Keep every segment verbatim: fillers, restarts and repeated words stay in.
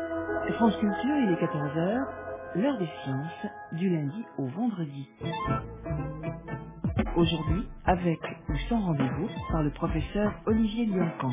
France Culture, il est quatorze heures, l'heure des sciences, du lundi au vendredi. Aujourd'hui, avec ou sans rendez-vous, par le professeur Olivier Liancan.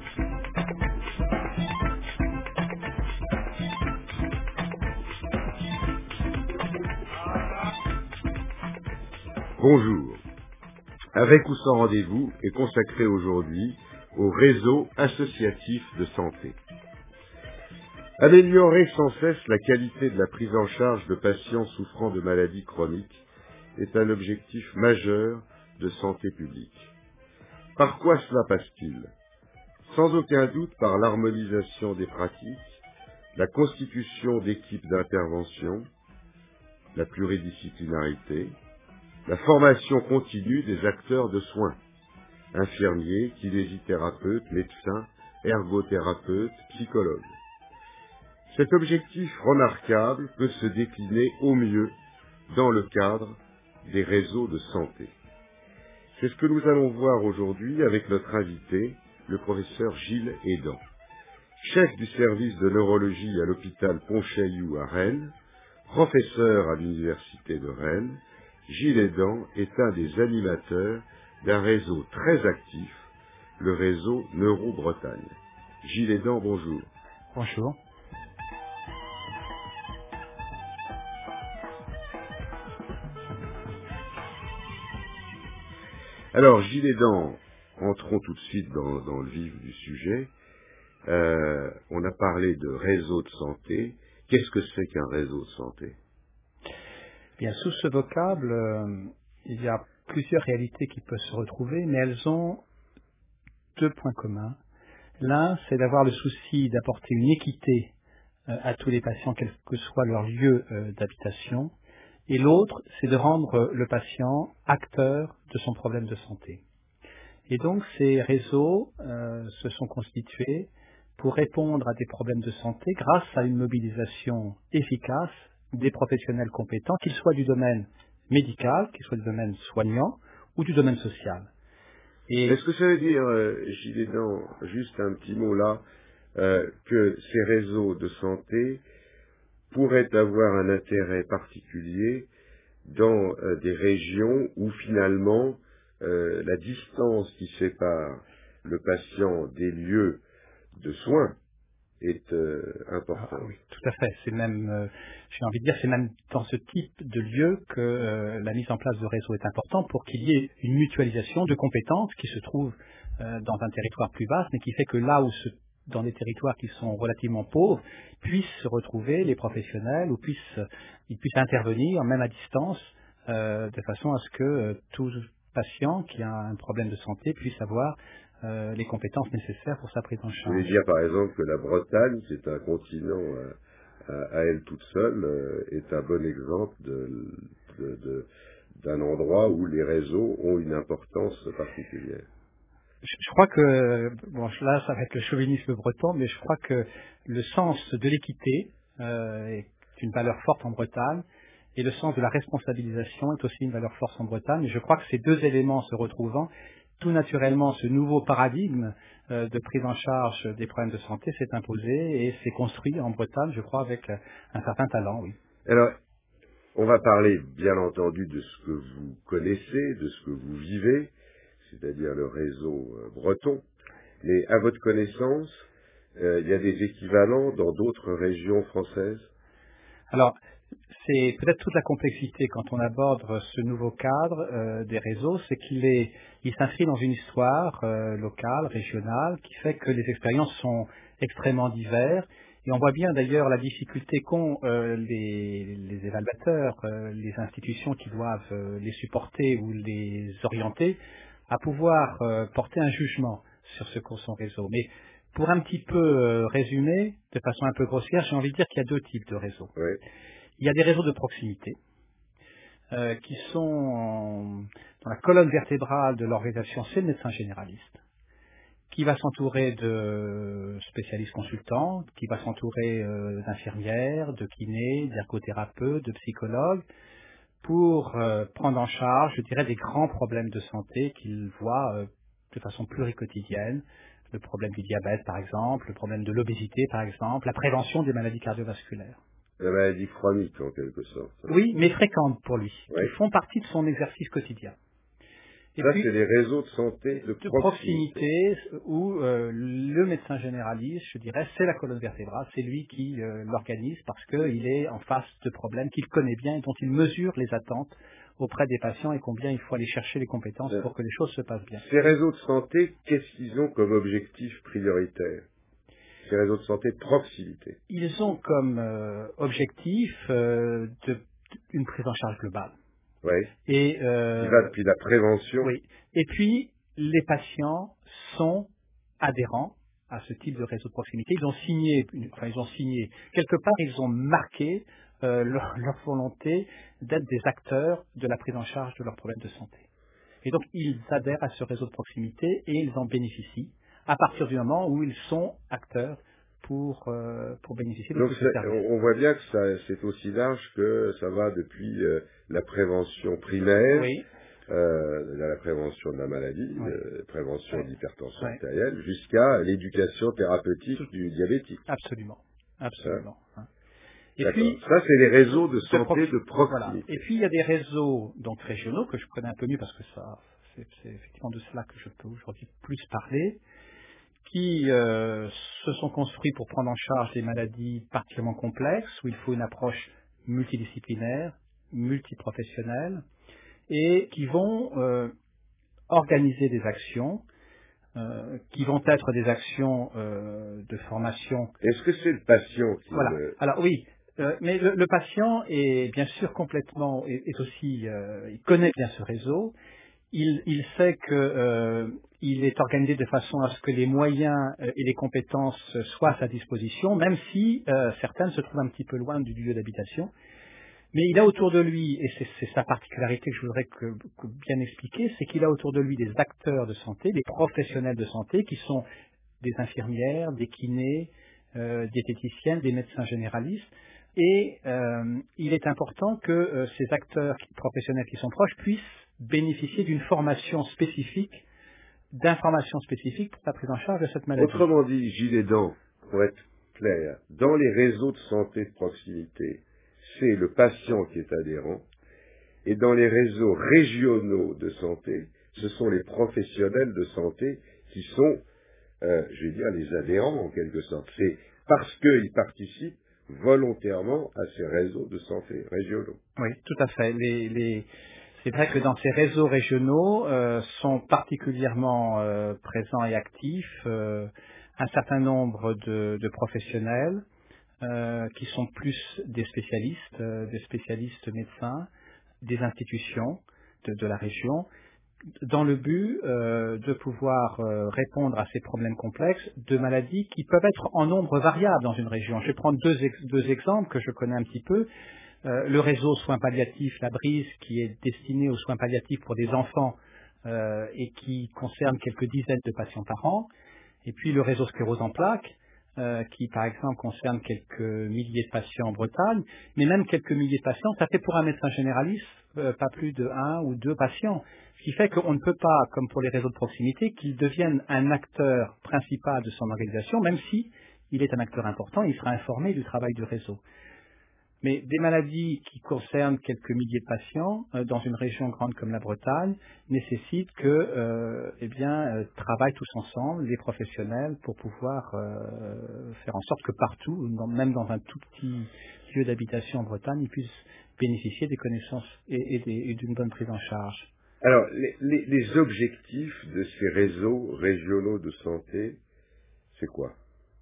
Bonjour. Avec ou sans rendez-vous est consacré aujourd'hui au réseau associatif de santé. Améliorer sans cesse la qualité de la prise en charge de patients souffrant de maladies chroniques est un objectif majeur de santé publique. Par quoi cela passe-t-il? Sans aucun doute par l'harmonisation des pratiques, la constitution d'équipes d'intervention, la pluridisciplinarité, la formation continue des acteurs de soins, infirmiers, kinésithérapeutes, médecins, ergothérapeutes, psychologues. Cet objectif remarquable peut se décliner au mieux dans le cadre des réseaux de santé. C'est ce que nous allons voir aujourd'hui avec notre invité, le professeur Gilles Hédan. Chef du service de neurologie à l'hôpital Pontchaillou à Rennes, professeur à l'université de Rennes, Gilles Hédan est un des animateurs d'un réseau très actif, le réseau Neuro-Bretagne. Gilles Hédan, bonjour. Bonjour. Alors, Gilles Hédan, entrons tout de suite dans, dans le vif du sujet. Euh, on a parlé de réseau de santé. Qu'est-ce que c'est qu'un réseau de santé? Bien, sous ce vocable, euh, il y a plusieurs réalités qui peuvent se retrouver, mais elles ont deux points communs. L'un, c'est d'avoir le souci d'apporter une équité euh, à tous les patients, quel que soit leur lieu euh, d'habitation. Et l'autre, c'est de rendre le patient acteur de son problème de santé. Et donc, ces réseaux euh, se sont constitués pour répondre à des problèmes de santé grâce à une mobilisation efficace des professionnels compétents, qu'ils soient du domaine médical, qu'ils soient du domaine soignant ou du domaine social. Et Est-ce que ça veut dire, euh, Gilles Hédan, juste un petit mot là, euh, que ces réseaux de santé pourraient avoir un intérêt particulier dans euh, des régions où finalement euh, la distance qui sépare le patient des lieux de soins est euh, ah, importante? oui, tout à fait. C'est même, euh, j'ai envie de dire, c'est même dans ce type de lieu que euh, la mise en place de réseaux est importante pour qu'il y ait une mutualisation de compétences qui se trouvent euh, dans un territoire plus vaste, mais qui fait que là où se dans des territoires qui sont relativement pauvres, puissent se retrouver les professionnels ou puissent, ils puissent intervenir, même à distance, euh, de façon à ce que euh, tout patient qui a un problème de santé puisse avoir euh, les compétences nécessaires pour sa prise en Vous voulez charge. dire par exemple que la Bretagne, qui est un continent euh, à, à elle toute seule, euh, est un bon exemple de, de, de- d'un endroit où les réseaux ont une importance particulière. Je, je crois que, bon, là, ça va être le chauvinisme breton, mais je crois que le sens de l'équité euh, est une valeur forte en Bretagne, et le sens de la responsabilisation est aussi une valeur forte en Bretagne. Et je crois que ces deux éléments se retrouvant, tout naturellement, ce nouveau paradigme euh, de prise en charge des problèmes de santé s'est imposé et s'est construit en Bretagne, je crois, avec euh, un certain talent, oui. Alors, on va parler bien entendu de ce que vous connaissez, de ce que vous vivez, c'est-à-dire le réseau euh, breton, mais à votre connaissance, euh, il y a des équivalents dans d'autres régions françaises? Alors, c'est peut-être toute la complexité quand on aborde ce nouveau cadre euh, des réseaux, c'est qu'il est, il s'inscrit dans une histoire euh, locale, régionale, qui fait que les expériences sont extrêmement diverses. Et on voit bien d'ailleurs la difficulté qu'ont euh, les, les évaluateurs, euh, les institutions qui doivent euh, les supporter ou les orienter, à pouvoir euh, porter un jugement sur ce qu'est son réseau. Mais pour un petit peu euh, résumer, de façon un peu grossière, j'ai envie de dire qu'il y a deux types de réseaux. Oui. Il y a des réseaux de proximité euh, qui sont en- dans la colonne vertébrale de l'organisation, c'est le médecin généraliste, qui va s'entourer de spécialistes consultants, qui va s'entourer euh, d'infirmières, de kinés, d'ergothérapeutes, de psychologues, pour euh, prendre en charge, je dirais, des grands problèmes de santé qu'ils voient euh, de façon pluriquotidienne, le problème du diabète par exemple, le problème de l'obésité par exemple, la prévention des maladies cardiovasculaires. La maladie chronique, en quelque sorte. Oui, mais fréquentes pour lui, Oui. qui font partie de son exercice quotidien. Et Ça, puis, c'est les réseaux de santé de, de proximité. proximité où euh, le médecin généraliste, je dirais, c'est la colonne vertébrale, c'est lui qui euh, l'organise parce qu'il est en face de problèmes qu'il connaît bien et dont il mesure les attentes auprès des patients et combien il faut aller chercher les compétences pour que les choses se passent bien. Ces réseaux de santé, qu'est-ce qu'ils ont comme objectif prioritaire? Ces réseaux de santé de proximité. Ils ont comme euh, objectif euh, de, une prise en charge globale. Oui. Et, euh, Qui va depuis la prévention. Oui. Et puis, les patients sont adhérents à ce type de réseau de proximité. Ils ont signé, enfin ils ont signé, quelque part ils ont marqué euh, leur, leur volonté d'être des acteurs de la prise en charge de leurs problèmes de santé. Et donc ils adhèrent à ce réseau de proximité et ils en bénéficient à partir du moment où ils sont acteurs pour, euh, pour bénéficier de Donc tous ces services. on voit bien que ça, c'est aussi large que ça va depuis euh, la prévention primaire, Oui. euh, la prévention de la maladie, Oui. euh, prévention Oui. de l'hypertension Oui. artérielle, jusqu'à l'éducation thérapeutique Tout- du diabétique. Absolument. Absolument. Hein. Et D'accord. puis, Ça, c'est les réseaux de de santé proxi- de Voilà. proximité. Et puis il y a des réseaux donc régionaux que je connais un peu mieux parce que ça, c'est, c'est effectivement de cela que je peux aujourd'hui plus parler, qui euh, se sont construits pour prendre en charge des maladies particulièrement complexes où il faut une approche multidisciplinaire, multiprofessionnelle, et qui vont euh, organiser des actions, euh, qui vont être des actions euh, de formation. Est-ce que c'est le patient qui Voilà. le... Alors oui, euh, mais le, le patient est bien sûr complètement, est, est aussi, euh, il connaît bien ce réseau. Il, il sait que euh, il est organisé de façon à ce que les moyens euh, et les compétences soient à sa disposition, même si euh, certaines se trouvent un petit peu loin du lieu d'habitation. Mais il a autour de lui, et c'est, c'est sa particularité que je voudrais que, que bien expliquer, c'est qu'il a autour de lui des acteurs de santé, des professionnels de santé qui sont des infirmières, des kinés, euh, diététiciennes, des médecins généralistes. Et euh, il est important que euh, ces acteurs qui- professionnels qui sont proches puissent bénéficier d'une formation spécifique, d'informations spécifiques pour la prise en charge de cette maladie. Autrement dit, gilet dents, pour être clair, dans les réseaux de santé de proximité, c'est le patient qui est adhérent, et dans les réseaux régionaux de santé, ce sont les professionnels de santé qui sont, euh, je vais dire, les adhérents en quelque sorte. C'est parce qu'ils participent volontairement à ces réseaux de santé régionaux. Oui, tout à fait. Les, les- C'est vrai que dans ces réseaux régionaux euh, sont particulièrement euh, présents et actifs euh, un certain nombre de, de professionnels euh, qui sont plus des spécialistes, euh, des spécialistes médecins, des institutions de, de la région, dans le but euh, de pouvoir euh, répondre à ces problèmes complexes de maladies qui peuvent être en nombre variable dans une région. Je vais prendre deux, ex- deux exemples que je connais un petit peu. Euh, le réseau soins palliatifs, la Brise, qui est destiné aux soins palliatifs pour des enfants euh, et qui concerne quelques dizaines de patients par an. Et puis le réseau sclérose en plaques, euh, qui par exemple concerne quelques milliers de patients en Bretagne, mais même quelques milliers de patients, ça fait pour un médecin généraliste euh, pas plus de un ou deux patients. Ce qui fait qu'on ne peut pas, comme pour les réseaux de proximité, qu'ils deviennent un acteur principal de son organisation, même si il est un acteur important, il sera informé du travail du réseau. Mais des maladies qui concernent quelques milliers de patients euh, dans une région grande comme la Bretagne nécessitent que, euh, eh bien, euh, travaillent tous ensemble les professionnels pour pouvoir euh, faire en sorte que partout, dans- même dans un tout petit lieu d'habitation en Bretagne, ils puissent bénéficier des connaissances et, et des- et d'une bonne prise en charge. Alors, les, les- les objectifs de ces réseaux régionaux de santé, c'est quoi?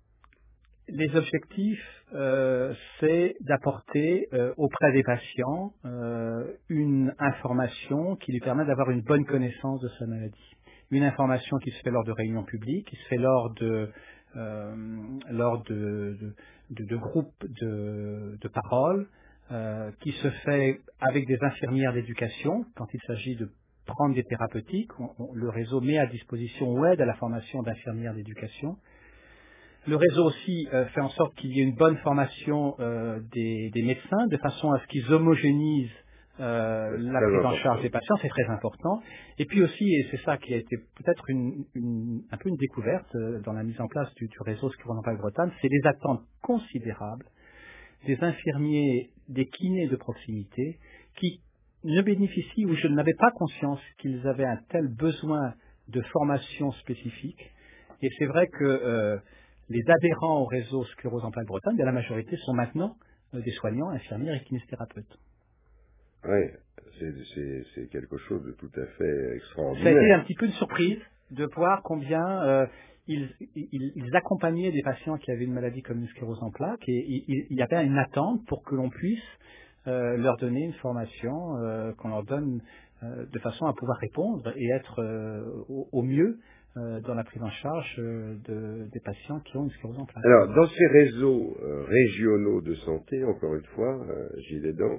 Les objectifs, euh, c'est d'apporter euh, auprès des patients euh, une information qui lui permet d'avoir une bonne connaissance de sa maladie. Une information qui se fait lors de réunions publiques, qui se fait lors de euh, lors de, de, de- de groupes de, de parole, euh, qui se fait avec des infirmières d'éducation quand il s'agit de prendre des thérapeutiques. On- on- le réseau met à disposition ou aide à la formation d'infirmières d'éducation. Le réseau aussi euh, fait en sorte qu'il y ait une bonne formation euh, des, des médecins, de façon à ce qu'ils homogénisent euh, C'est la très prise en important. charge des patients, c'est très important. Et puis aussi, et c'est ça qui a été peut-être une, une- un peu une découverte euh, dans la mise en place du, du réseau Sclérose en plaques Bretagne, c'est les attentes considérables des infirmiers, des kinés de proximité qui ne bénéficient ou je n'avais pas conscience qu'ils avaient un tel besoin de formation spécifique. Et c'est vrai que euh, les adhérents au réseau Sclérose en plaques Bretagne, la majorité sont maintenant euh, des soignants, infirmières et kinésithérapeutes. Oui, c'est, c'est, c'est quelque chose de tout à fait Ça a été extraordinaire. un petit peu une surprise de voir combien euh, ils, ils- ils accompagnaient des patients qui avaient une maladie comme une sclérose en plaques et il, il y avait une attente pour que l'on puisse euh, leur donner une formation, euh, qu'on leur donne euh, de façon à pouvoir répondre et être euh, au, au mieux euh, dans la prise en charge euh, de- des patients qui ont une sclérose en plaques. Alors, dans ces réseaux euh, régionaux de santé, encore une fois, euh, Gilles Aidant,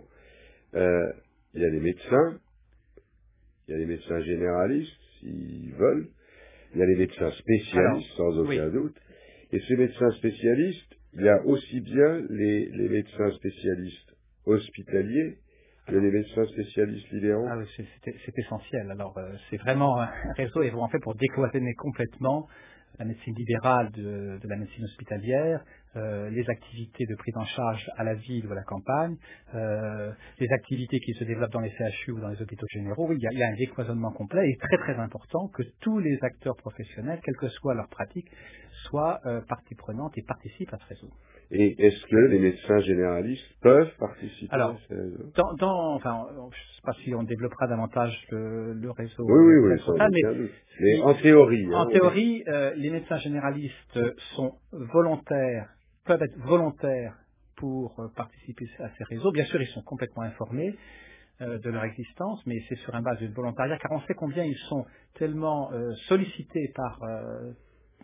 euh, il y a les médecins, il y a les médecins généralistes, s'ils veulent, il y a les médecins Alors, spécialistes, sans oui. aucun doute, et ces médecins spécialistes, il y a aussi bien les, les médecins spécialistes hospitaliers que les médecins spécialistes libéraux. Ah oui, c'est c'est- c'est essentiel. Alors, euh, c'est vraiment un réseau est vraiment fait pour décloisonner complètement la médecine libérale de, de la médecine hospitalière, euh, les activités de prise en charge à la ville ou à la campagne, euh, les activités qui se développent dans les C H U ou dans les hôpitaux généraux. Oui, il y a, il y a un décloisonnement complet et très très important que tous les acteurs professionnels, quelle que soit leur pratique, soient euh, partie prenante et participent à ce réseau. Et est-ce que les médecins généralistes peuvent participer à Alors, ces réseaux? dans, dans, enfin, je ne sais pas si on développera davantage le, le réseau Oui, oui, euh, oui, Plaques sans Bretagne, mais aucun doute. Mais si, en théorie, hein, en on est- théorie, euh, les médecins généralistes sont volontaires, peuvent être volontaires pour euh, participer à ces réseaux. Bien sûr, ils sont complètement informés euh, de leur existence, mais c'est sur un base de volontariat, car on sait combien ils sont tellement euh, sollicités par euh,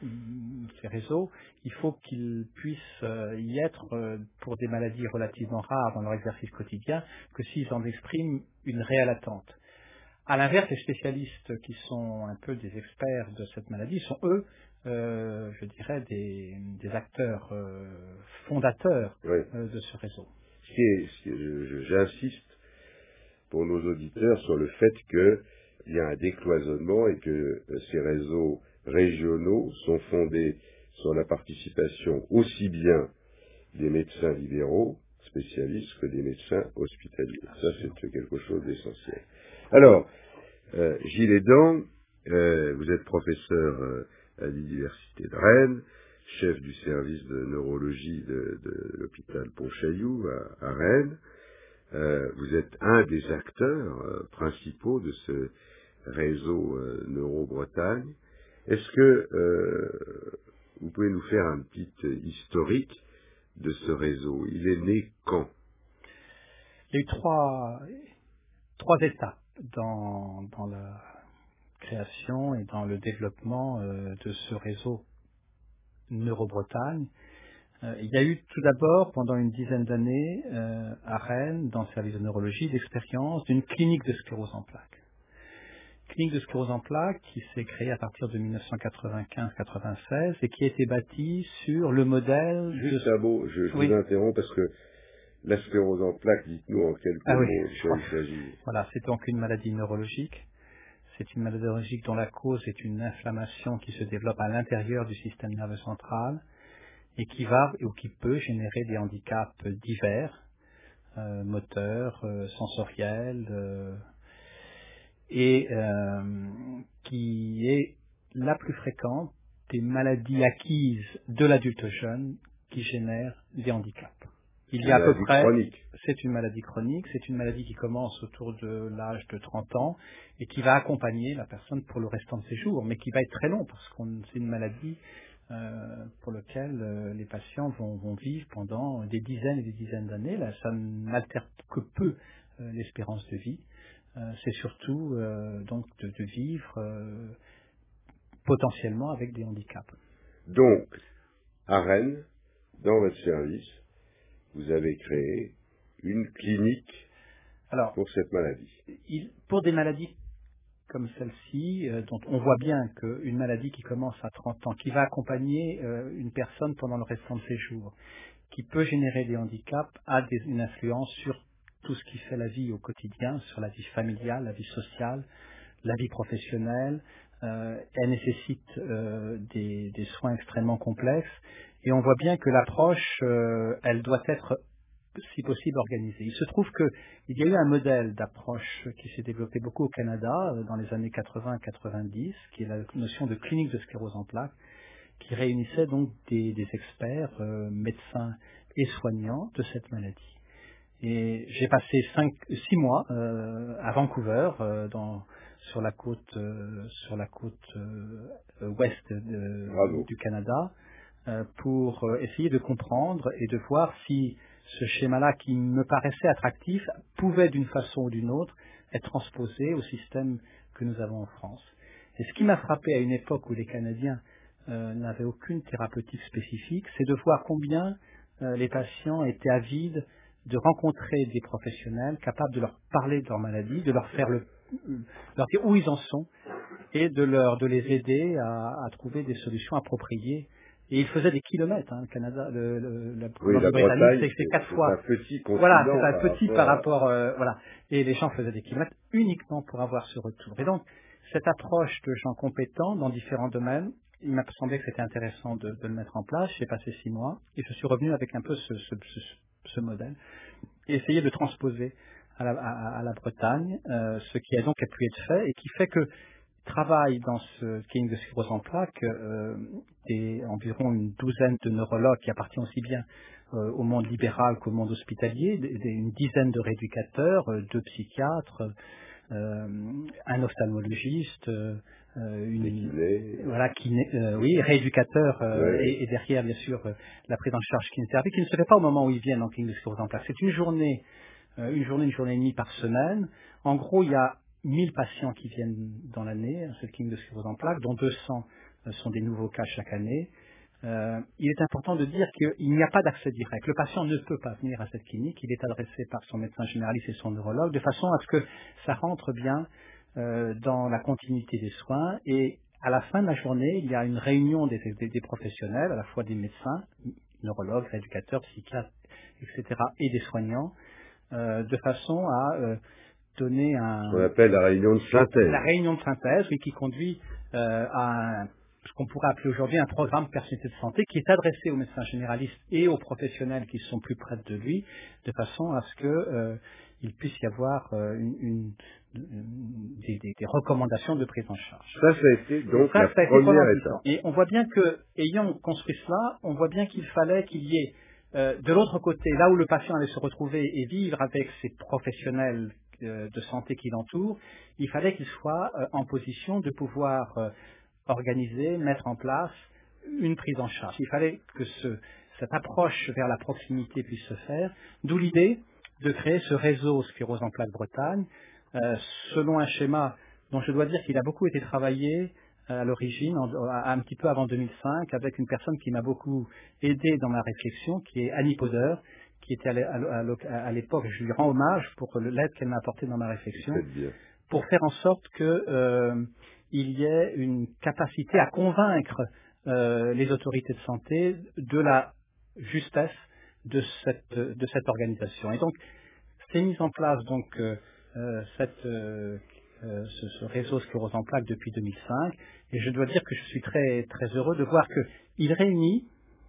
ces réseaux, il faut qu'ils puissent euh, y être euh, pour des maladies relativement rares dans leur exercice quotidien, que s'ils en expriment une réelle attente. À l'inverse, les spécialistes qui sont un peu des experts de cette maladie sont eux, euh, je dirais, des, des acteurs euh, fondateurs oui. euh, de ce réseau. Ce qui est- ce qui est- je- je- J'insiste pour nos auditeurs sur le fait qu'il y a un décloisonnement et que euh, ces réseaux régionaux sont fondés sur la participation aussi bien des médecins libéraux spécialistes que des médecins hospitaliers. Ça, c'est quelque chose d'essentiel. Alors, euh, Gilles Aidant, euh, vous êtes professeur euh, à l'Université de Rennes, chef du service de neurologie de, de l'hôpital Pontchaillou à, à Rennes. Euh, vous êtes un des acteurs euh, principaux de ce réseau euh, Neuro-Bretagne. Est-ce que euh, vous pouvez nous faire un petit euh, historique de ce réseau? Il est né quand? Il y a eu trois, trois étapes dans, dans la création et dans le développement euh, de ce réseau Neuro-Bretagne. Euh, il y a eu tout d'abord, pendant une dizaine d'années, euh, à Rennes, dans le service de neurologie, l'expérience d'une clinique de sclérose en plaques. Clinique de sclérose en plaques qui s'est créée à partir de mille neuf cent quatre-vingt-quinze quatre-vingt-seize et qui a été bâtie sur le modèle Juste de... un mot, je, je Oui. vous interromps parce que la sclérose en plaques, dites-nous en quelques Ah oui, mots de je quoi crois. il s'agit. Voilà, c'est donc une maladie neurologique. C'est une maladie neurologique dont la cause est une inflammation qui se développe à l'intérieur du système nerveux central et qui va ou qui peut générer des handicaps divers, euh, moteurs, euh, sensoriels, euh, et euh, qui est la plus fréquente des maladies acquises de l'adulte jeune qui génèrent des handicaps. Il y a à peu Maladie près, chronique. c'est une maladie chronique, c'est une maladie qui commence autour de l'âge de trente ans et qui va accompagner la personne pour le restant de ses jours, mais qui va être très long parce que c'est une maladie euh, pour laquelle euh, les patients vont, vont vivre pendant des dizaines et des dizaines d'années. Là, ça n'altère que peu euh, l'espérance de vie. Euh, c'est surtout euh, donc de, de vivre euh, potentiellement avec des handicaps. Donc, à Rennes, dans votre service, vous avez créé une clinique Alors, pour cette maladie. il, pour des maladies comme celle-ci, euh, dont on voit bien qu'une maladie qui commence à trente ans, qui va accompagner euh, une personne pendant le restant de ses jours, qui peut générer des handicaps, a des, une influence sur tout ce qui fait la vie au quotidien, sur la vie familiale, la vie sociale, la vie professionnelle. Euh, elle nécessite euh, des, des soins extrêmement complexes et on voit bien que l'approche, euh, elle doit être si possible organisée. Il se trouve qu'il y a eu un modèle d'approche qui s'est développé beaucoup au Canada euh, dans les années quatre-vingts quatre-vingt-dix, qui est la notion de clinique de sclérose en plaques, qui réunissait donc des, des experts, euh, médecins et soignants de cette maladie. Et j'ai passé cinq, six mois euh, à Vancouver, euh, dans, sur la côte, euh, sur la côte euh, ouest de, du Canada, euh, pour euh, essayer de comprendre et de voir si ce schéma-là, qui me paraissait attractif, pouvait d'une façon ou d'une autre être transposé au système que nous avons en France. Et ce qui m'a frappé à une époque où les Canadiens euh, n'avaient aucune thérapeutique spécifique, c'est de voir combien euh, les patients étaient avides de rencontrer des professionnels capables de leur parler de leur maladie, de leur faire le, leur dire où ils en sont et de leur de les aider à, à trouver des solutions appropriées. Et ils faisaient des kilomètres, hein, le Canada, le, le, la oui, la Colombie-Britannique, Bretagne, c'est quatre fois. C'est un petit continent. Voilà, c'est un petit par par rapport, euh, voilà. Et les gens faisaient des kilomètres uniquement pour avoir ce retour. Et donc, cette approche de gens compétents dans différents domaines, il m'a semblé que c'était intéressant de, de le mettre en place. J'ai passé six mois et je suis revenu avec un peu ce, ce, ce, ce modèle et essayer de transposer à la, à, à la Bretagne euh, ce qui a donc pu être fait et qui fait que travaillent dans ce clinique de sclérose en plaques euh, des, environ une douzaine de neurologues qui appartiennent aussi bien euh, au monde libéral qu'au monde hospitalier, des, des, une dizaine de rééducateurs, euh, deux psychiatres, euh, un ophtalmologiste, euh, une voilà kiné, euh, oui rééducateur euh, ouais. et, et derrière bien sûr euh, la prise en charge kinésithérapie qui ne se fait pas au moment où ils viennent en clinique de sclérose en plaques. C'est une journée, euh, une journée, une journée et demie par semaine. En gros, il y a mille patients qui viennent dans l'année à cette clinique de sclérose en plaques, dont deux cents euh, sont des nouveaux cas chaque année. Euh, il est important de dire qu'il n'y a pas d'accès direct. Le patient ne peut pas venir à cette clinique. Il est adressé par son médecin généraliste et son neurologue, de façon à ce que ça rentre bien euh, dans la continuité des soins. Et à la fin de la journée, il y a une réunion des, des, des professionnels, à la fois des médecins, neurologues, rééducateurs, psychiatres, et cetera, et des soignants, euh, de façon à euh, donner un... Ce qu'on appelle la réunion de synthèse. La réunion de synthèse, oui, qui conduit euh, à un, ce qu'on pourrait appeler aujourd'hui un programme de personnalité de santé qui est adressé aux médecins généralistes et aux professionnels qui sont plus près de lui, de façon à ce que euh, il puisse y avoir euh, une, une, une des, des, des recommandations de prise en charge. Ça, ça a été donc ça, la ça a été première étape. Et on voit bien que, ayant construit cela, on voit bien qu'il fallait qu'il y ait euh, de l'autre côté, là où le patient allait se retrouver et vivre avec ses professionnels de santé qui l'entourent, il fallait qu'il soit euh, en position de pouvoir euh, organiser, mettre en place une prise en charge. Il fallait que ce, cette approche vers la proximité puisse se faire, d'où l'idée de créer ce réseau Sclérose en plaques Bretagne, euh, selon un schéma dont je dois dire qu'il a beaucoup été travaillé à l'origine, un petit peu avant deux mille cinq, avec une personne qui m'a beaucoup aidé dans ma réflexion, qui est Annie Poder, qui était à l'époque, je lui rends hommage pour l'aide qu'elle m'a apportée dans ma réflexion, pour faire en sorte qu'il euh, y ait une capacité à convaincre euh, les autorités de santé de la justesse de cette, de cette organisation. Et donc, c'est mis en place donc euh, cette, euh, euh, ce, ce réseau Sclérose en plaques depuis deux mille cinq, et je dois dire que je suis très, très heureux de voir qu'il réunit.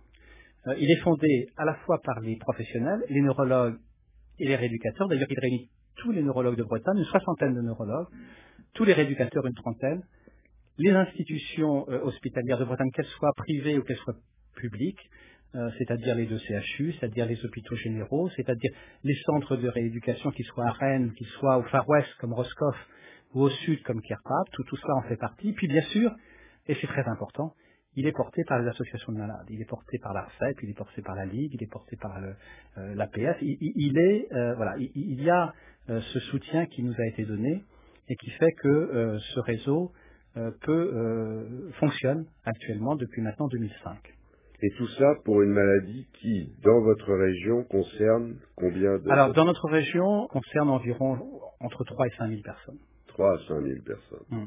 Euh, il est fondé à la fois par les professionnels, les neurologues et les rééducateurs. D'ailleurs, il réunit tous les neurologues de Bretagne, une soixantaine de neurologues, tous les rééducateurs, une trentaine, les institutions euh, hospitalières de Bretagne, qu'elles soient privées ou qu'elles soient publiques, euh, c'est-à-dire les deux C H U, c'est-à-dire les hôpitaux généraux, c'est-à-dire les centres de rééducation, qu'ils soient à Rennes, qu'ils soient au Far West comme Roscoff ou au Sud comme Kerpap, tout, tout cela en fait partie. Puis bien sûr, et c'est très important, il est porté par les associations de malades, il est porté par l'A R C E P, il est porté par la Ligue, il est porté par le, euh, l'A P F. Il, il, il est, euh, voilà, il, il y a euh, ce soutien qui nous a été donné et qui fait que euh, ce réseau euh, peut euh, fonctionne actuellement depuis maintenant deux mille cinq. Et tout ça pour une maladie qui, dans votre région, concerne combien de Alors, dans notre région, concerne environ entre trois et cinq mille personnes. trois à cinq mille personnes. Hum.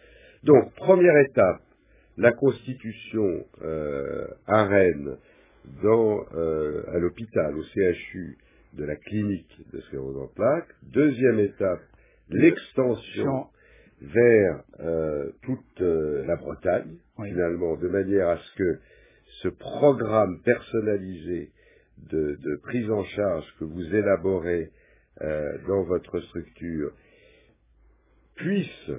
Donc, première étape, la constitution euh, à Rennes, dans, euh, à l'hôpital, au C H U, de la clinique de sclérose en plaques. Deuxième étape, l'extension vers euh, toute euh, la Bretagne, oui. finalement, de manière à ce que ce programme personnalisé de, de prise en charge que vous élaborez euh, dans votre structure puisse,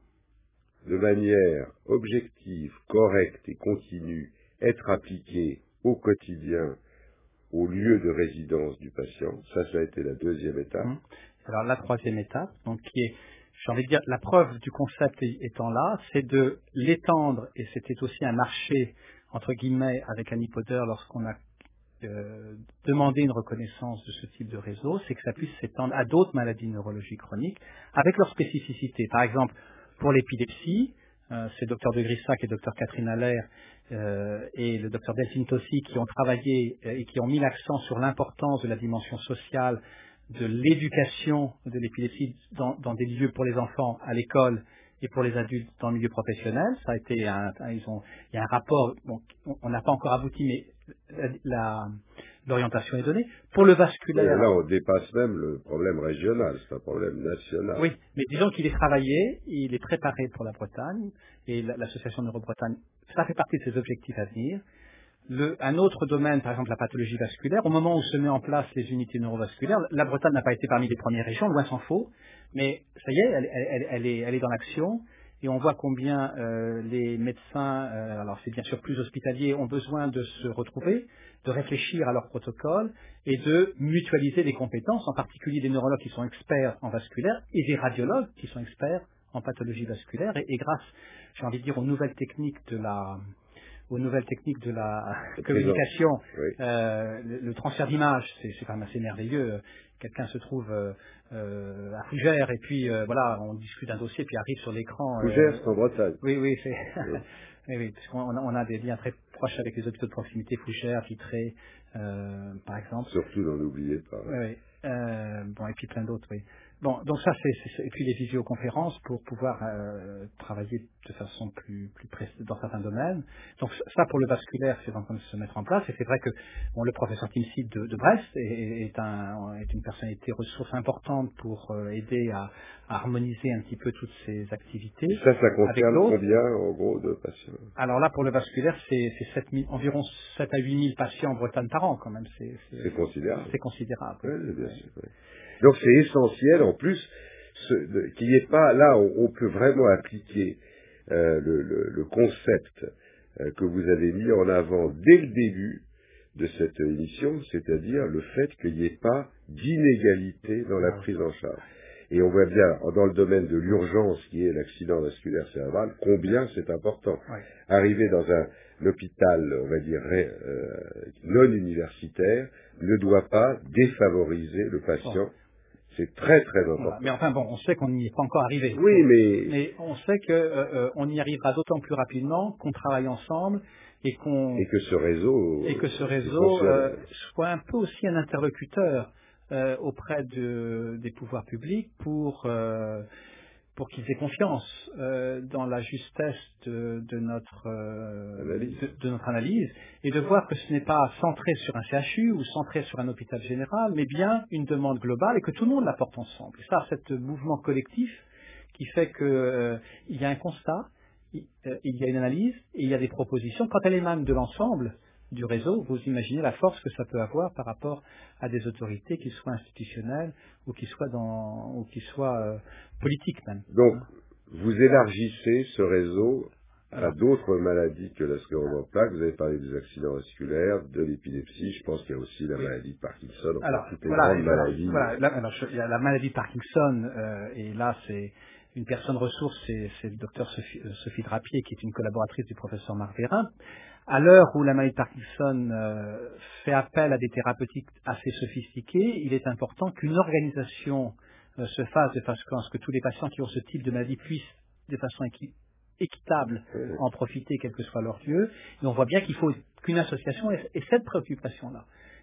de manière objective, correcte et continue, être appliqué au quotidien, au lieu de résidence du patient. Ça, ça a été la deuxième étape. Mmh. Alors, la troisième étape, donc, qui est, j'ai envie de dire, la preuve du concept étant là, c'est de l'étendre, et c'était aussi un marché, entre guillemets, avec Annie Poder, lorsqu'on a euh, demandé une reconnaissance de ce type de réseau, c'est que ça puisse s'étendre à d'autres maladies neurologiques chroniques, avec leurs spécificités. Par exemple, pour l'épilepsie, euh, c'est le docteur de Grissac et le docteur Catherine Allaire euh, et le docteur Delphine Tossi qui ont travaillé euh, et qui ont mis l'accent sur l'importance de la dimension sociale, de l'éducation de l'épilepsie dans, dans des lieux pour les enfants à l'école et pour les adultes dans le milieu professionnel. Ça a été un, ils ont, il y a un rapport, bon, on n'a pas encore abouti, mais la, la, l'orientation est donnée. Pour le vasculaire... Et là, on dépasse même le problème régional, c'est un problème national. Oui, mais disons qu'il est travaillé, il est préparé pour la Bretagne, et l'association Neuro-Bretagne, ça fait partie de ses objectifs à venir. Le, un autre domaine, par exemple la pathologie vasculaire, au moment où se met en place les unités neurovasculaires, la Bretagne n'a pas été parmi les premières régions, loin s'en faut, mais ça y est, elle, elle, elle, est, elle est dans l'action, et on voit combien euh, les médecins, euh, alors c'est bien sûr plus hospitaliers, ont besoin de se retrouver, de réfléchir à leur protocole, et de mutualiser les compétences, en particulier des neurologues qui sont experts en vasculaire, et des radiologues qui sont experts en pathologie vasculaire, et, et grâce, j'ai envie de dire, aux nouvelles techniques de la... aux nouvelles techniques de la communication, oui. euh, le, le transfert d'images, c'est, c'est quand même assez merveilleux. Quelqu'un se trouve euh, euh, à Fougères et puis euh, voilà, on discute d'un dossier puis arrive sur l'écran. Fougères, euh, c'est en Bretagne. Oui, oui, c'est. Oui. oui, oui, parce qu'on a, on a des liens très proches avec les hôpitaux de proximité, Fougères, Vitré, euh, par exemple. Surtout, n'en oubliez pas. Oui, oui. Euh, bon, et puis plein d'autres, oui. Bon, donc ça, c'est, c'est et puis les visioconférences pour pouvoir euh, travailler de façon plus plus précise dans certains domaines. Donc ça, pour le vasculaire, c'est en train de se mettre en place. Et c'est vrai que bon, le professeur Tim Seed de, de Brest est, est, un, est une personnalité ressource importante pour euh, aider à, à harmoniser un petit peu toutes ces activités. Et ça, ça concerne combien en gros de patients? Alors là, pour le vasculaire, c'est, c'est sept mille, environ sept à huit mille patients en Bretagne par an quand même. C'est, c'est, c'est considérable. C'est considérable. Oui, oui, bien sûr. Oui. Donc c'est essentiel en plus ce, de, qu'il n'y ait pas, là on, on peut vraiment appliquer euh, le, le, le concept euh, que vous avez mis en avant dès le début de cette émission, c'est-à-dire le fait qu'il n'y ait pas d'inégalité dans la prise en charge. Et on voit bien dans le domaine de l'urgence qui est l'accident vasculaire cérébral, combien c'est important. Oui. Arriver dans un l'hôpital, on va dire, euh, non universitaire, ne doit pas défavoriser le patient. Oh. C'est très très important. Voilà. Mais enfin bon, on sait qu'on n'y est pas encore arrivé. Oui, mais... Mais on sait qu'on euh, euh, y arrivera d'autant plus rapidement qu'on travaille ensemble et qu'on... Et que ce réseau... Et que ce réseau euh, soit un peu aussi un interlocuteur euh, auprès de, des pouvoirs publics pour... Euh, pour qu'ils aient confiance euh, dans la justesse de, de, notre, euh, analyse. De, de notre analyse et de voir que ce n'est pas centré sur un C H U ou centré sur un hôpital général, mais bien une demande globale et que tout le monde la porte ensemble. Et ça, c'est ce mouvement collectif qui fait qu'il euh, y a un constat, il, euh, il y a une analyse et il y a des propositions. Quand elle émane de l'ensemble du réseau, vous imaginez la force que ça peut avoir par rapport à des autorités qui soient institutionnelles ou qui soient dans ou qui soient euh, politiques même. Donc, hein. Vous élargissez ce réseau à d'autres maladies que la sclérose en plaques. Vous avez parlé des accidents vasculaires, de l'épilepsie. Je pense qu'il y a aussi la oui. maladie de Parkinson. Enfin, alors, toutes les voilà, grandes maladies. Voilà, là, alors, je, il y a la maladie de Parkinson euh, et là c'est une personne ressource, c'est, c'est le docteur Sophie, euh, Sophie Drapier qui est une collaboratrice du professeur Marc Vérin. À l'heure où la maladie de Parkinson euh, fait appel à des thérapeutiques assez sophistiquées, il est important qu'une organisation euh, se fasse de façon à ce que tous les patients qui ont ce type de maladie puissent, de façon équi- équitable, oui. en profiter, quel que soit leur lieu. Et on voit bien qu'il faut qu'une association ait, ait cette préoccupation-là.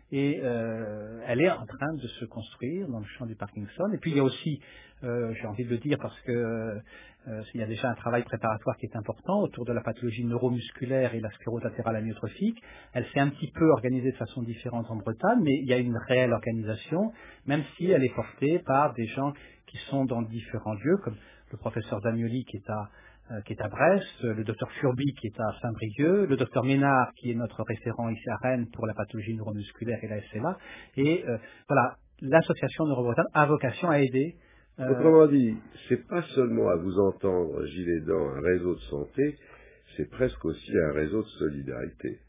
et euh, elle est en train de se construire dans le champ du Parkinson. Et puis il y a aussi, euh, j'ai envie de le dire parce que euh, il y a déjà un travail préparatoire qui est important autour de la pathologie neuromusculaire et la sclérose latérale amyotrophique. Elle s'est un petit peu organisée de façon différente en Bretagne, mais il y a une réelle organisation, même si elle est portée par des gens qui sont dans différents lieux, comme le professeur Zagnoli qui est à euh, qui est à Brest, le docteur Furby qui est à Saint-Brieuc, le docteur Ménard qui est notre référent ici à Rennes pour la pathologie neuromusculaire et la S L A. Et euh, voilà, l'association Neurobretagne a vocation à aider. Euh, Autrement dit, c'est pas seulement à vous entendre, Gilles Aidant, un réseau de santé, c'est presque aussi un réseau de solidarité.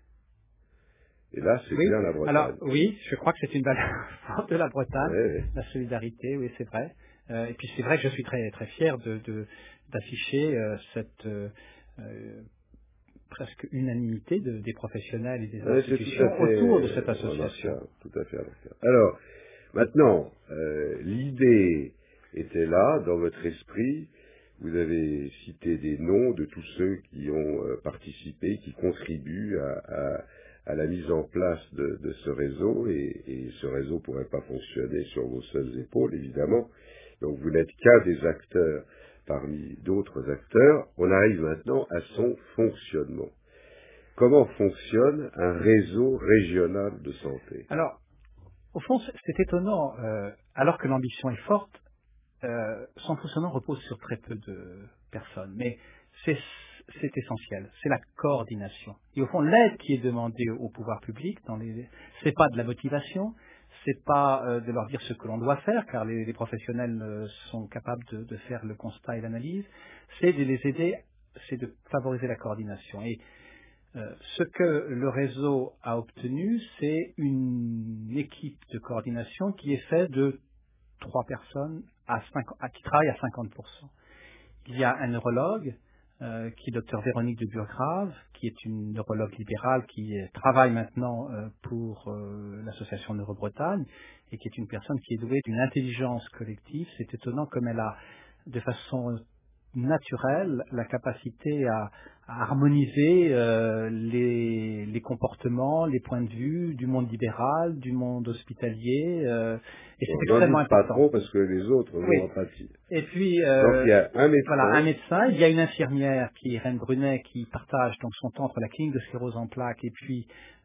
Et là, c'est oui, bien la Bretagne. alors oui, je crois que c'est une valeur forte de la Bretagne, Ouais. la solidarité, oui, c'est vrai. Euh, et puis c'est vrai que je suis très très fier de, de d'afficher euh, cette euh, euh, presque unanimité de, des professionnels et des Ouais, c'est tout institutions à fait autour de cette association. remarquable, tout à fait remarquable. Alors, maintenant, euh, l'idée était là, dans votre esprit. Vous avez cité des noms de tous ceux qui ont euh, participé, qui contribuent à, à, à la mise en place de, de ce réseau, et, et ce réseau ne pourrait pas fonctionner sur vos seules épaules, évidemment. Donc vous n'êtes qu'un des acteurs parmi d'autres acteurs. On arrive maintenant à son fonctionnement. Comment fonctionne un réseau régional de santé? Alors, au fond, c'est c'est étonnant, euh, alors que l'ambition est forte, euh, son fonctionnement repose sur très peu de personnes, mais c'est c'est essentiel, c'est la coordination. Et au fond, l'aide qui est demandée au pouvoir public, dans les, c'est pas de la motivation, c'est pas euh, de leur dire ce que l'on doit faire, car les, les professionnels euh, sont capables de, de faire le constat et l'analyse, c'est de les aider, c'est de favoriser la coordination. Et euh, ce que le réseau a obtenu, c'est une équipe de coordination qui est faite de trois personnes à cinquante, à, qui travaillent à cinquante pour cent. Il y a un neurologue, euh, qui est docteur Véronique de Burgrave, qui est une neurologue libérale qui euh, travaille maintenant euh, pour euh, l'association Neurobretagne et qui est une personne qui est douée d'une intelligence collective. C'est étonnant comme elle a, de façon naturelle, la capacité à, à harmoniser euh, les, les comportements, les points de vue du monde libéral, du monde hospitalier, euh, et c'est Bon, j'en extrêmement dis pas important. trop parce que les autres Oui. vont en pâtir. Et puis, Donc euh, il y a un médecin. voilà, un médecin, il y a une infirmière qui est Reine Brunet, qui partage donc son temps entre la clinique de sclérose en plaques et puis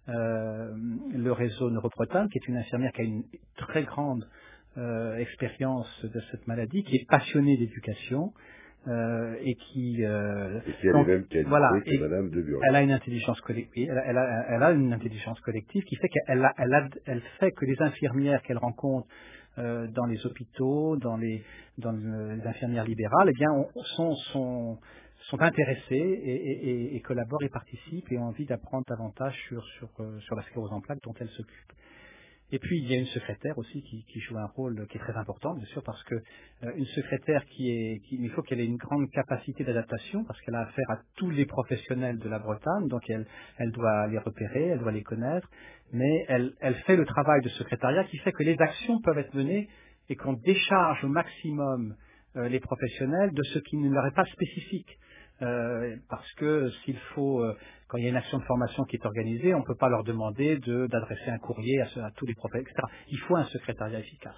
euh, le réseau Neurobretagne, qui est une infirmière qui a une très grande euh, expérience de cette maladie, qui est passionnée d'éducation euh, et qui euh, Et qui a donc les mêmes qualités voilà, que et Madame de Burgos. elle a une intelligence collective, elle a, elle a, elle a une intelligence collective qui fait qu'elle a, elle a, elle fait que les infirmières qu'elle rencontre euh, dans les hôpitaux, dans les, dans le- les infirmières libérales, eh bien, on- sont, sont, sont intéressées et, et, et- et collaborent et participent et ont envie d'apprendre davantage sur, sur, euh, sur la sclérose en plaques dont elles s'occupent. Et puis il y a une secrétaire aussi qui, qui joue un rôle qui est très important, bien sûr, parce que euh, une secrétaire qui est, qui, il faut qu'elle ait une grande capacité d'adaptation, parce qu'elle a affaire à tous les professionnels de la Bretagne, donc elle, elle doit les repérer, elle doit les connaître, mais elle, elle fait le travail de secrétariat qui fait que les actions peuvent être menées et qu'on décharge au maximum euh, les professionnels de ce qui ne leur est pas spécifique. Euh, parce que s'il faut, euh, quand il y a une action de formation qui est organisée, on ne peut pas leur demander de, d'adresser un courrier à, ce- à tous les professeurs, et cetera. Il faut un secrétariat efficace.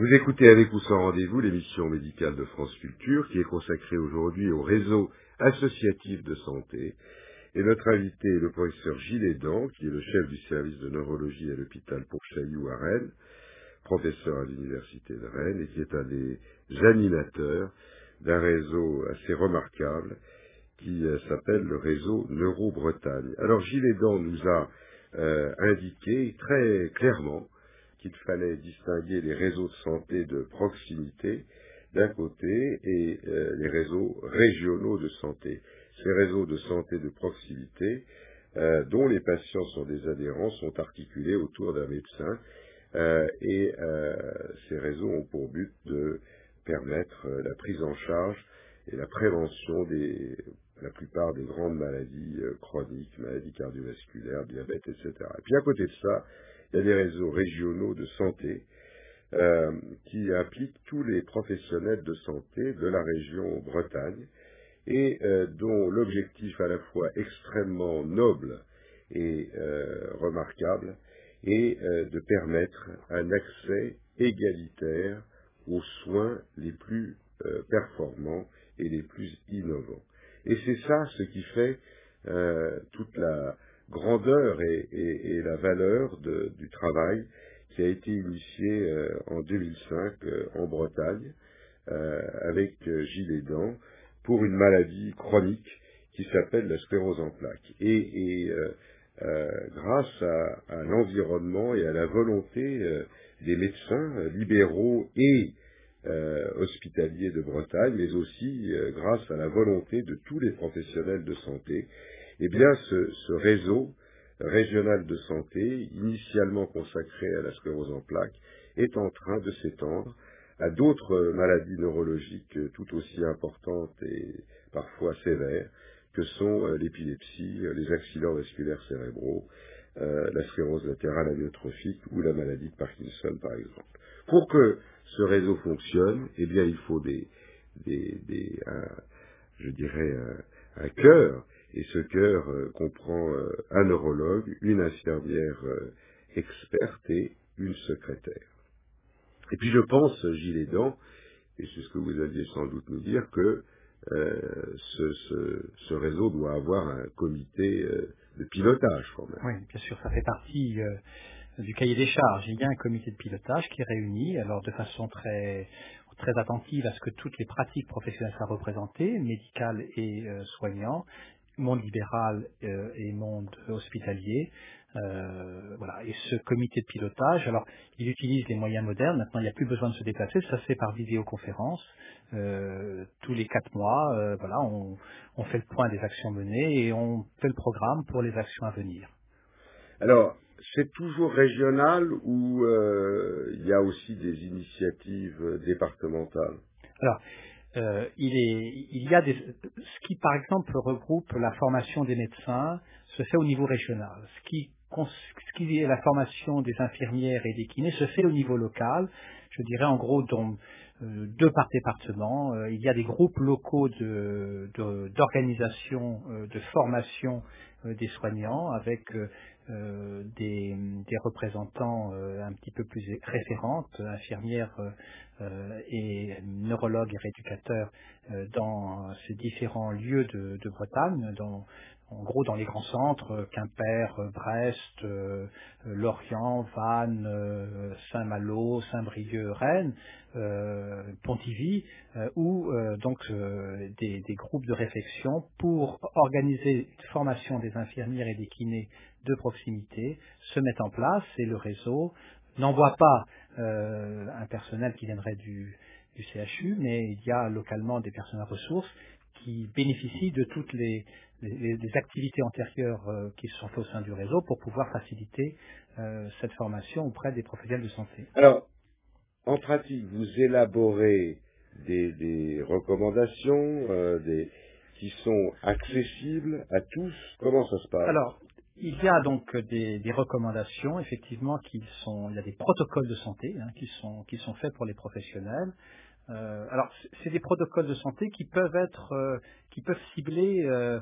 Vous écoutez Avec ou sans rendez-vous l'émission médicale de France Culture qui est consacrée aujourd'hui au réseau associatif de santé. Et notre invité est le professeur Gilles Aidant, qui est le chef du service de neurologie à l'hôpital Pour-Chailloux à Rennes, professeur à l'université de Rennes, et qui est un des animateurs d'un réseau assez remarquable qui euh, s'appelle le réseau Neuro-Bretagne. Alors Gilles Aidant nous a euh, indiqué très clairement qu'il fallait distinguer les réseaux de santé de proximité d'un côté et euh, les réseaux régionaux de santé. Ces réseaux de santé de proximité, euh, dont les patients sont des adhérents, sont articulés autour d'un médecin euh, et euh, ces réseaux ont pour but de permettre euh, la prise en charge et la prévention des la plupart des grandes maladies euh, chroniques, maladies cardiovasculaires, diabète, et cetera. Et puis à côté de ça, il y a des réseaux régionaux de santé euh, qui impliquent tous les professionnels de santé de la région Bretagne et euh, dont l'objectif à la fois extrêmement noble et euh, remarquable est euh, de permettre un accès égalitaire aux soins les plus euh, performants et les plus innovants. Et c'est ça ce qui fait euh, toute la grandeur et, et, et la valeur de, du travail qui a été initié euh, en deux mille cinq euh, en Bretagne euh, avec euh, Gilles Aidant pour une maladie chronique qui s'appelle la sclérose en plaques. Et, et euh, euh, grâce à, à l'environnement et à la volonté euh, des médecins euh, libéraux et euh, hospitaliers de Bretagne, mais aussi euh, grâce à la volonté de tous les professionnels de santé, eh bien ce, ce réseau régional de santé, initialement consacré à la sclérose en plaques, est en train de s'étendre à d'autres maladies neurologiques tout aussi importantes et parfois sévères, que sont euh, l'épilepsie, les accidents vasculaires cérébraux, euh, la sclérose latérale amyotrophique ou la maladie de Parkinson, par exemple. Pour que ce réseau fonctionne, eh bien, il faut des, des, des un, je dirais, un, un cœur, et ce cœur euh, comprend euh, un neurologue, une infirmière euh, experte et une secrétaire. Et puis je pense, Gilles Aidant, et c'est ce que vous alliez sans doute nous dire, que euh, ce, ce, ce réseau doit avoir un comité euh, de pilotage quand même. Oui, bien sûr, ça fait partie euh, du cahier des charges. Il y a un comité de pilotage qui est réuni, alors de façon très très attentive à ce que toutes les pratiques professionnelles soient représentées, médicales et euh, soignants, monde libéral euh, et monde hospitalier. Euh, voilà. Et ce comité de pilotage, alors il utilise les moyens modernes. Maintenant, il n'y a plus besoin de se déplacer. Ça se fait par vidéoconférence. Euh, tous les quatre mois, euh, voilà, on, on fait le point des actions menées et on fait le programme pour les actions à venir. Alors, c'est toujours régional ou euh, il y a aussi des initiatives départementales? Alors, euh, il, est, il y a des, ce qui, par exemple, regroupe la formation des médecins, se fait au niveau régional. Ce qui, ce qui est la formation des infirmières et des kinés se fait au niveau local. Je dirais en gros dans euh, deux par département. Euh, il y a des groupes locaux de, de, d'organisation, euh, de formation euh, des soignants avec euh, euh, des, des représentants euh, un petit peu plus référentes, infirmières euh, euh, et neurologues et rééducateurs euh, dans ces différents lieux de, de Bretagne, dans, en gros dans les grands centres, Quimper, euh, Brest, euh, Lorient, Vannes, euh, Saint-Malo, Saint-Brieuc, Rennes, euh, Pontivy, euh, où euh, donc euh, des, des groupes de réflexion pour organiser une formation des infirmières et des kinés de proximité se mettent en place et le réseau n'envoie pas euh, un personnel qui viendrait du, du C H U, mais il y a localement des personnels ressources qui bénéficient de toutes les, les, les activités antérieures euh, qui se sont faites au sein du réseau pour pouvoir faciliter euh, cette formation auprès des professionnels de santé. Alors, en pratique, vous élaborez des, des recommandations euh, des, qui sont accessibles à tous. Comment ça se passe? Alors, il y a donc des, des recommandations, effectivement, qui sont, il y a des protocoles de santé hein, qui sont qui sont faits pour les professionnels. Euh, alors, c'est des protocoles de santé qui peuvent être, euh, qui peuvent cibler euh,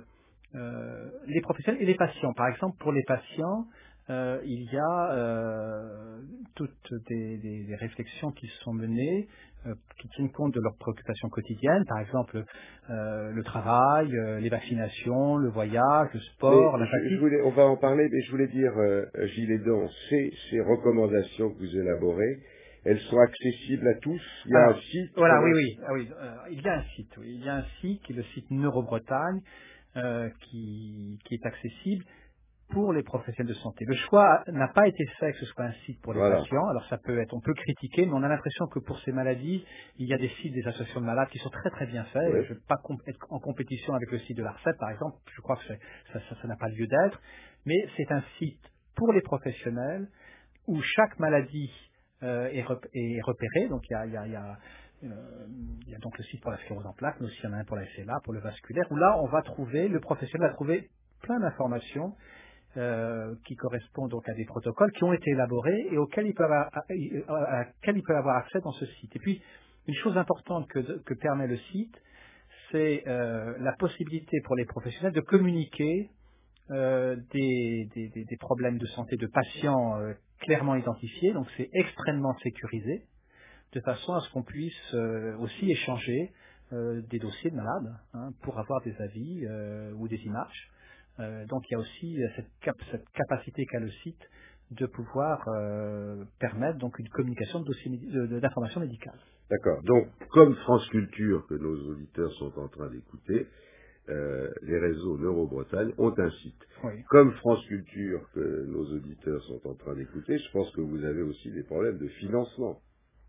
euh, les professionnels et les patients. Par exemple, pour les patients, euh, il y a euh, toutes des, des, des réflexions qui sont menées, euh, qui tiennent compte de leurs préoccupations quotidiennes, par exemple euh, le travail, euh, les vaccinations, le voyage, le sport, Mais la je, fatigue. je voulais, on va en parler, mais je voulais dire, euh, Gilles Aidant, ces, ces recommandations que vous élaborez, elles sont accessibles à tous. Il y a un Alors, site. voilà, oui, comment- oui, ah oui euh, il y a un site, oui, il y a un site qui est le site Neurobretagne, euh, qui, qui est accessible pour les professionnels de santé. Le choix n'a pas été fait que ce soit un site pour les Voilà. patients. Alors ça peut être, on peut critiquer, mais on a l'impression que pour ces maladies, il y a des sites des associations de malades qui sont très très bien faits. Oui. Je ne veux pas com- être en compétition avec le site de l'A R C E P, par exemple. Je crois que c'est- ça ça- ça n'a pas lieu d'être. Mais c'est un site pour les professionnels où chaque maladie euh, est, rep- est repérée. Donc il y a, il y a- il y a, euh, il y a donc le site pour la sclérose en plaques, mais aussi il y en a un pour la S L A, pour le vasculaire, où là on va trouver, le professionnel va trouver plein d'informations euh, qui correspondent donc à des protocoles qui ont été élaborés et auxquels il peut avoir, à, à- à laquelle il peut avoir accès dans ce site. Et puis une chose importante que, que permet le site, c'est euh, la possibilité pour les professionnels de communiquer euh, des, des- des- des problèmes de santé de patients euh, clairement identifiés. Donc c'est extrêmement sécurisé, de façon à ce qu'on puisse euh, aussi échanger euh, des dossiers de malades hein, pour avoir des avis euh, ou des images. Euh, donc il y a aussi euh, cette, cap- cette capacité qu'a le site de pouvoir euh, permettre donc une communication de dossiers médi- de- de- d'informations médicales. D'accord. Donc, comme France Culture, que nos auditeurs sont en train d'écouter, euh, les réseaux Neurobretagne ont un site. Oui. Comme France Culture, que nos auditeurs sont en train d'écouter, je pense que vous avez aussi des problèmes de financement.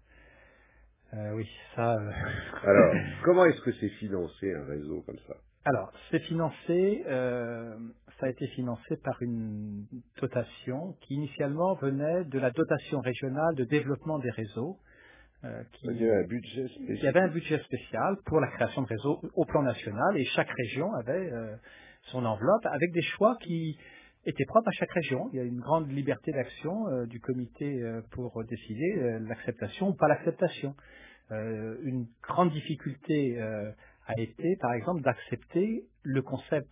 Euh, oui, ça. euh, Alors, comment est-ce que c'est financé un réseau comme ça? Alors, c'est financé, euh, ça a été financé par une dotation qui initialement venait de la dotation régionale de développement des réseaux, euh, Il qui, y a un budget qui avait un spécifique. budget spécial pour la création de réseaux au plan national et chaque région avait euh, son enveloppe avec des choix qui étaient propres à chaque région. Il y a une grande liberté d'action euh, du comité euh, pour décider euh, l'acceptation ou pas l'acceptation. Euh, une grande difficulté euh, a été, par exemple, d'accepter le concept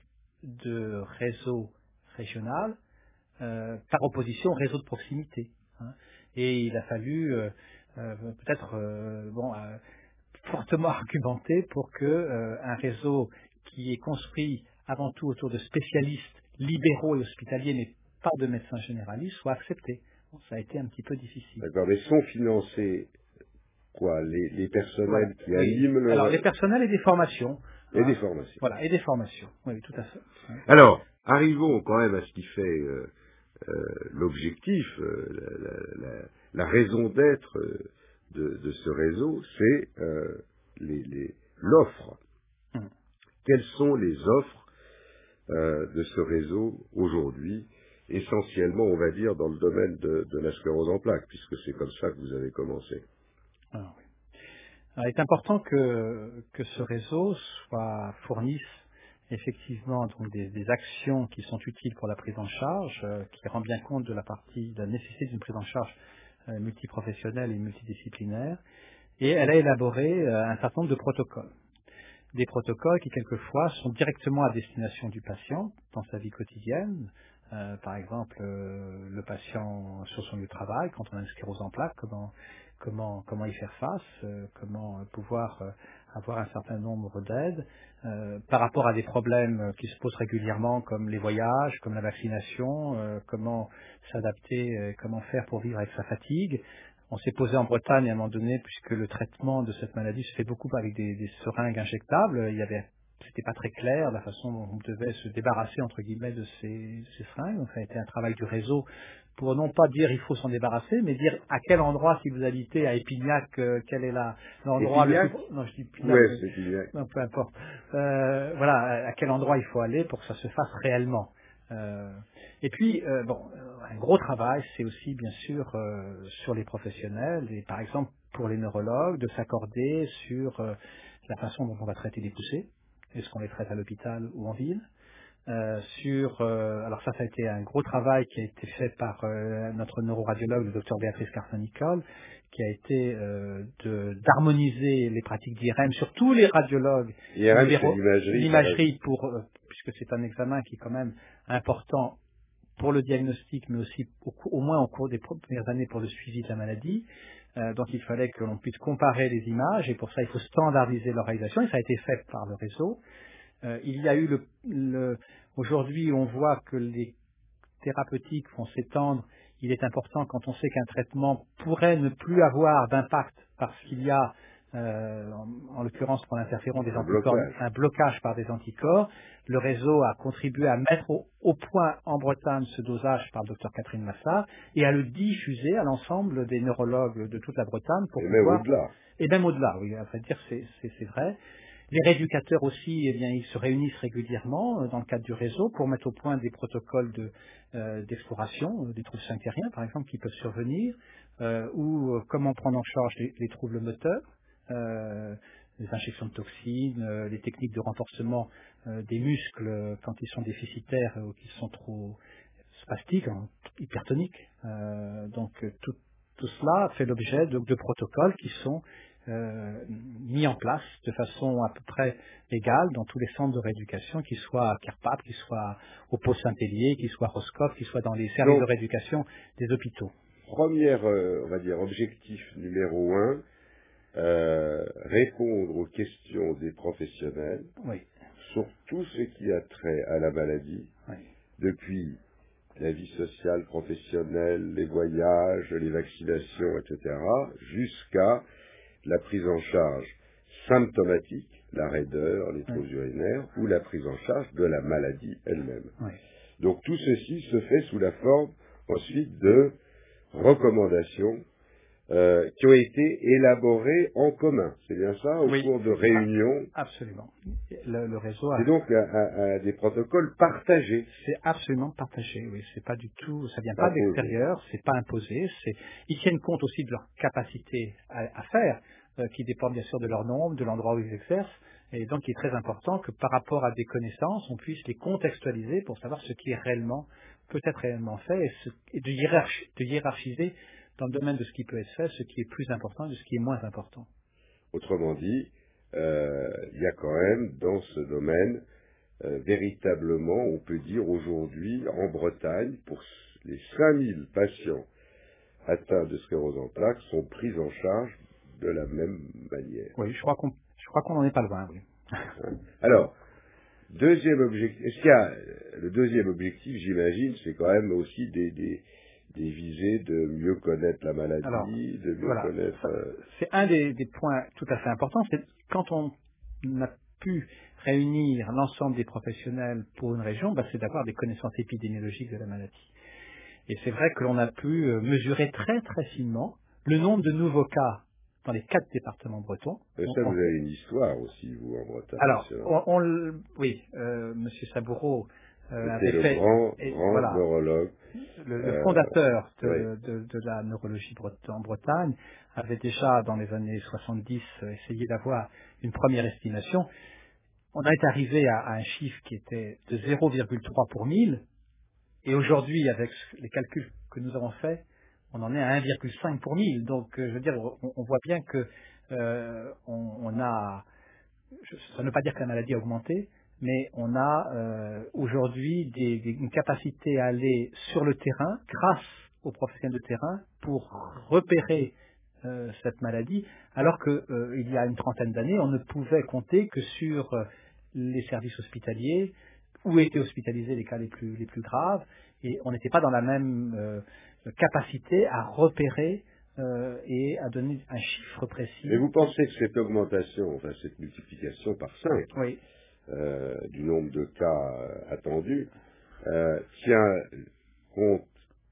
de réseau régional euh, par opposition au réseau de proximité. Hein. Et il a fallu euh, euh, peut-être euh, bon, euh, fortement argumenter pour que euh, un réseau qui est construit avant tout autour de spécialistes libéraux et hospitaliers, mais pas de médecins généralistes, soit accepté. Bon, ça a été un petit peu difficile. D'accord, mais sont financés quoi les, les Voilà. personnels qui Oui. animent Alors, le les personnels et des formations. et des Hein. formations. Voilà, et des formations. Oui, tout à fait. Hein. Alors, arrivons quand même à ce qui fait euh, euh, l'objectif, euh, la, la- la- la raison d'être euh, de, de ce réseau, c'est euh, les- les- l'offre. Hum. Quelles sont les offres euh, de ce réseau aujourd'hui, essentiellement, on va dire, dans le domaine de, de la sclérose en plaques, puisque c'est comme ça que vous avez commencé. Alors, oui. Alors, il est important que, que ce réseau soit fournisse effectivement donc des, des actions qui sont utiles pour la prise en charge, euh, qui rend bien compte de la partie de la nécessité d'une prise en charge euh, multiprofessionnelle et multidisciplinaire. Et elle a élaboré euh, un certain nombre de protocoles. Des protocoles qui quelquefois sont directement à destination du patient dans sa vie quotidienne. Euh, par exemple, euh, le patient sur son lieu de travail, quand on a une sclérose en plaques, comment, comment, comment y faire face, euh, comment pouvoir euh, avoir un certain nombre d'aides. Euh, par rapport à des problèmes euh, qui se posent régulièrement, comme les voyages, comme la vaccination, euh, comment s'adapter, euh, comment faire pour vivre avec sa fatigue. On s'est posé en Bretagne à un moment donné, puisque le traitement de cette maladie se fait beaucoup avec des, des seringues injectables. Il y avait, c'était pas très clair la façon dont on devait se débarrasser entre guillemets de ces, de ces seringues. Donc ça a été un travail du réseau pour non pas dire il faut s'en débarrasser, mais dire à quel endroit, si vous habitez à Épignac, euh, quel est la, l'endroit le Épignac plus, non je dis Épignac, Ouais, mais c'est Épignac. non, peu importe. Euh, voilà, à quel endroit il faut aller pour que ça se fasse réellement. Euh, et puis, euh, bon, un gros travail, c'est aussi bien sûr euh, sur les professionnels, et par exemple pour les neurologues, de s'accorder sur euh, la façon dont on va traiter les poussées, est-ce qu'on les traite à l'hôpital ou en ville. Euh, sur, euh, alors ça, ça a été un gros travail qui a été fait par euh, notre neuroradiologue, le docteur Béatrice Carson-Nicole, qui a été euh, de, d'harmoniser les pratiques d'I R M sur tous les radiologues I R M, c'est libéraux, l'imagerie. l'imagerie pour, euh, puisque c'est un examen qui est quand même important pour le diagnostic, mais aussi au, au moins au cours des premières années pour le suivi de la maladie. Euh, donc il fallait que l'on puisse comparer les images et pour ça il faut standardiser leur réalisation et ça a été fait par le réseau. Euh, il y a eu le, le aujourd'hui on voit que les thérapeutiques vont s'étendre. Il est important quand on sait qu'un traitement pourrait ne plus avoir d'impact parce qu'il y a Euh, en, en l'occurrence pour l'interféron des Un anticorps, blocage. un blocage par des anticorps. Le réseau a contribué à mettre au, au point en Bretagne ce dosage par le docteur Catherine Massard et à le diffuser à l'ensemble des neurologues de toute la Bretagne pour Et même pouvoir, au-delà. et même au-delà, oui, à vrai dire c'est, c'est, c'est vrai. Les rééducateurs aussi, eh bien, ils se réunissent régulièrement euh, dans le cadre du réseau pour mettre au point des protocoles de, euh, d'exploration, euh, des troubles sphinctériens par exemple qui peuvent survenir, euh, ou euh, comment prendre en charge les, les troubles moteurs. Euh, les injections de toxines, euh, les techniques de renforcement euh, des muscles euh, quand ils sont déficitaires ou qu'ils sont trop spastiques, hein, hypertoniques. Euh, donc euh, tout, tout cela fait l'objet de, de protocoles qui sont euh, mis en place de façon à peu près égale dans tous les centres de rééducation, qu'ils soient à Kerpap, qu'ils soient au Pau Saint-Hélier, qu'ils soient à Roscoff, qu'ils soient dans les services Donc, de rééducation des hôpitaux. premier, euh, on va dire, objectif numéro un, Euh, répondre aux questions des professionnels Oui, sur tout ce qui a trait à la maladie, oui, depuis la vie sociale, professionnelle, les voyages, les vaccinations, et cetera, jusqu'à la prise en charge symptomatique, la raideur, les oui, troubles urinaires, ou la prise en charge de la maladie elle-même. oui. Donc tout ceci se fait sous la forme ensuite de recommandations Euh, qui ont été élaborés en commun. C'est bien ça, au Oui, cours de réunions. absolument. Le, le réseau a, C'est donc un, un- un- des protocoles partagés, c'est absolument partagé. Oui, c'est pas du tout, ça vient pas de imposés. l'extérieur, c'est pas imposé. C'est, ils tiennent compte aussi de leur capacité à, à faire, euh, qui dépend bien sûr de leur nombre, de l'endroit où ils exercent. Et donc, il est très important que par rapport à des connaissances, on puisse les contextualiser pour savoir ce qui est réellement, peut être réellement fait, et, ce, et de, hiérarchi, de hiérarchiser dans le domaine de ce qui peut être fait, ce qui est plus important et de ce qui est moins important. Autrement dit, euh, il y a quand même dans ce domaine, euh, véritablement, on peut dire aujourd'hui, en Bretagne, pour les cinq mille patients atteints de sclérose en plaques, sont pris en charge de la même manière. Oui, je crois qu'on, je crois qu'on n'en est pas loin, oui. Hein. Alors, deuxième objectif, est-ce qu'il y a, le deuxième objectif, j'imagine, c'est quand même aussi des, des, des visées de mieux connaître la maladie, Alors, de mieux voilà, connaître... ça, euh, c'est un des, des points tout à fait importants, c'est quand on a pu réunir l'ensemble des professionnels pour une région, bah, c'est d'avoir des connaissances épidémiologiques de la maladie. Et c'est vrai que l'on a pu euh, mesurer très très finement le nombre de nouveaux cas dans les quatre départements bretons. Et On- ça, on- vous avez une histoire aussi, vous, en Bretagne. alors, sur- on, on le- oui, euh, Monsieur Saboureau euh, C'était avait le fait, grand, et grand voilà, neurologue. le, le Euh, fondateur de, oui. de, de la neurologie bret- en Bretagne avait déjà, dans les années soixante-dix, euh, essayé d'avoir une première estimation. On est arrivé à, à un chiffre qui était de zéro virgule trois pour mille, et aujourd'hui, avec les calculs que nous avons faits, on en est à un virgule cinq pour mille. Donc, euh, je veux dire, on, on voit bien que euh, on, on a, je, ça ne veut pas dire que la maladie a augmenté, mais on a euh, aujourd'hui des, des, une capacité à aller sur le terrain grâce aux professionnels de terrain pour repérer euh, cette maladie, alors que euh, il y a une trentaine d'années, on ne pouvait compter que sur euh, les services hospitaliers, où étaient hospitalisés les cas les plus, les plus graves, et on n'était pas dans la même euh, capacité à repérer euh, et à donner un chiffre précis. Et vous pensez que cette augmentation, enfin cette multiplication par cinq Oui. euh, du nombre de cas euh, attendus, euh, tient compte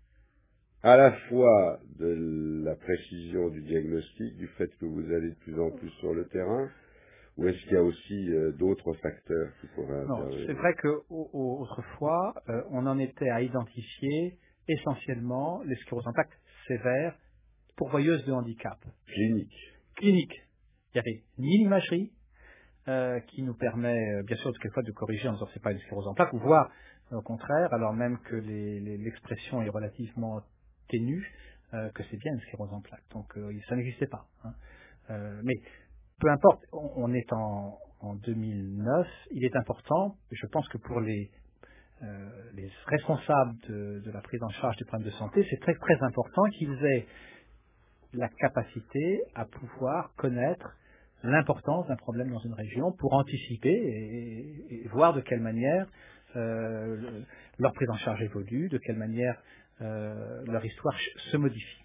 à la fois de la précision du diagnostic, du fait que vous allez de plus en plus sur le terrain, ou est-ce qu'il y a aussi euh, d'autres facteurs qui pourraient Non, intervenir? c'est vrai que au- au- autrefois, euh, on en était à identifier essentiellement les scléroses en plaques sévères, pourvoyeuses de handicap. Clinique. Clinique. Il n'y avait ni l'imagerie, euh, qui nous permet, euh, bien sûr, quelquefois de corriger en disant que c'est pas une sclérose en plaques, ou voire, euh, au contraire, alors même que les- les- l'expression est relativement ténue, euh, que c'est bien une sclérose en plaques. Donc, euh, ça n'existait pas. Hein. Euh, mais peu importe, on, on est en, en deux mille neuf, il est important, je pense que pour les euh, les responsables de, de la prise en charge des problèmes de santé, c'est très très important qu'ils aient la capacité à pouvoir connaître l'importance d'un problème dans une région pour anticiper et, et voir de quelle manière euh, leur prise en charge évolue, de quelle manière euh, leur histoire se modifie.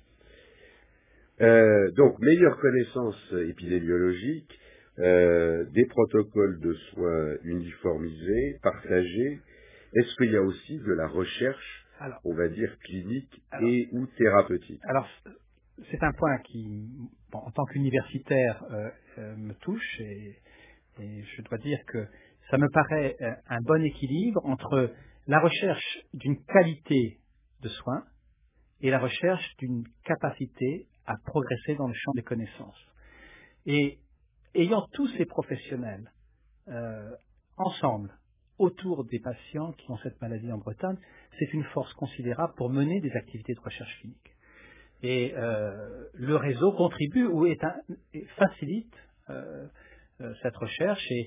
Euh, donc, meilleure connaissance épidémiologique, euh, des protocoles de soins uniformisés, partagés. Est-ce qu'il y a aussi de la recherche, alors, on va dire, clinique alors, et ou thérapeutique? Alors, c'est un point qui, bon, en tant qu'universitaire, euh, euh, me touche et, et je dois dire que ça me paraît euh, un bon équilibre entre la recherche d'une qualité de soins et la recherche d'une capacité à progresser dans le champ des connaissances. Et ayant tous ces professionnels euh, ensemble autour des patients qui ont cette maladie en Bretagne, c'est une force considérable pour mener des activités de recherche clinique. Et euh, le réseau contribue ou est un, et facilite euh, euh, cette recherche et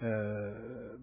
euh,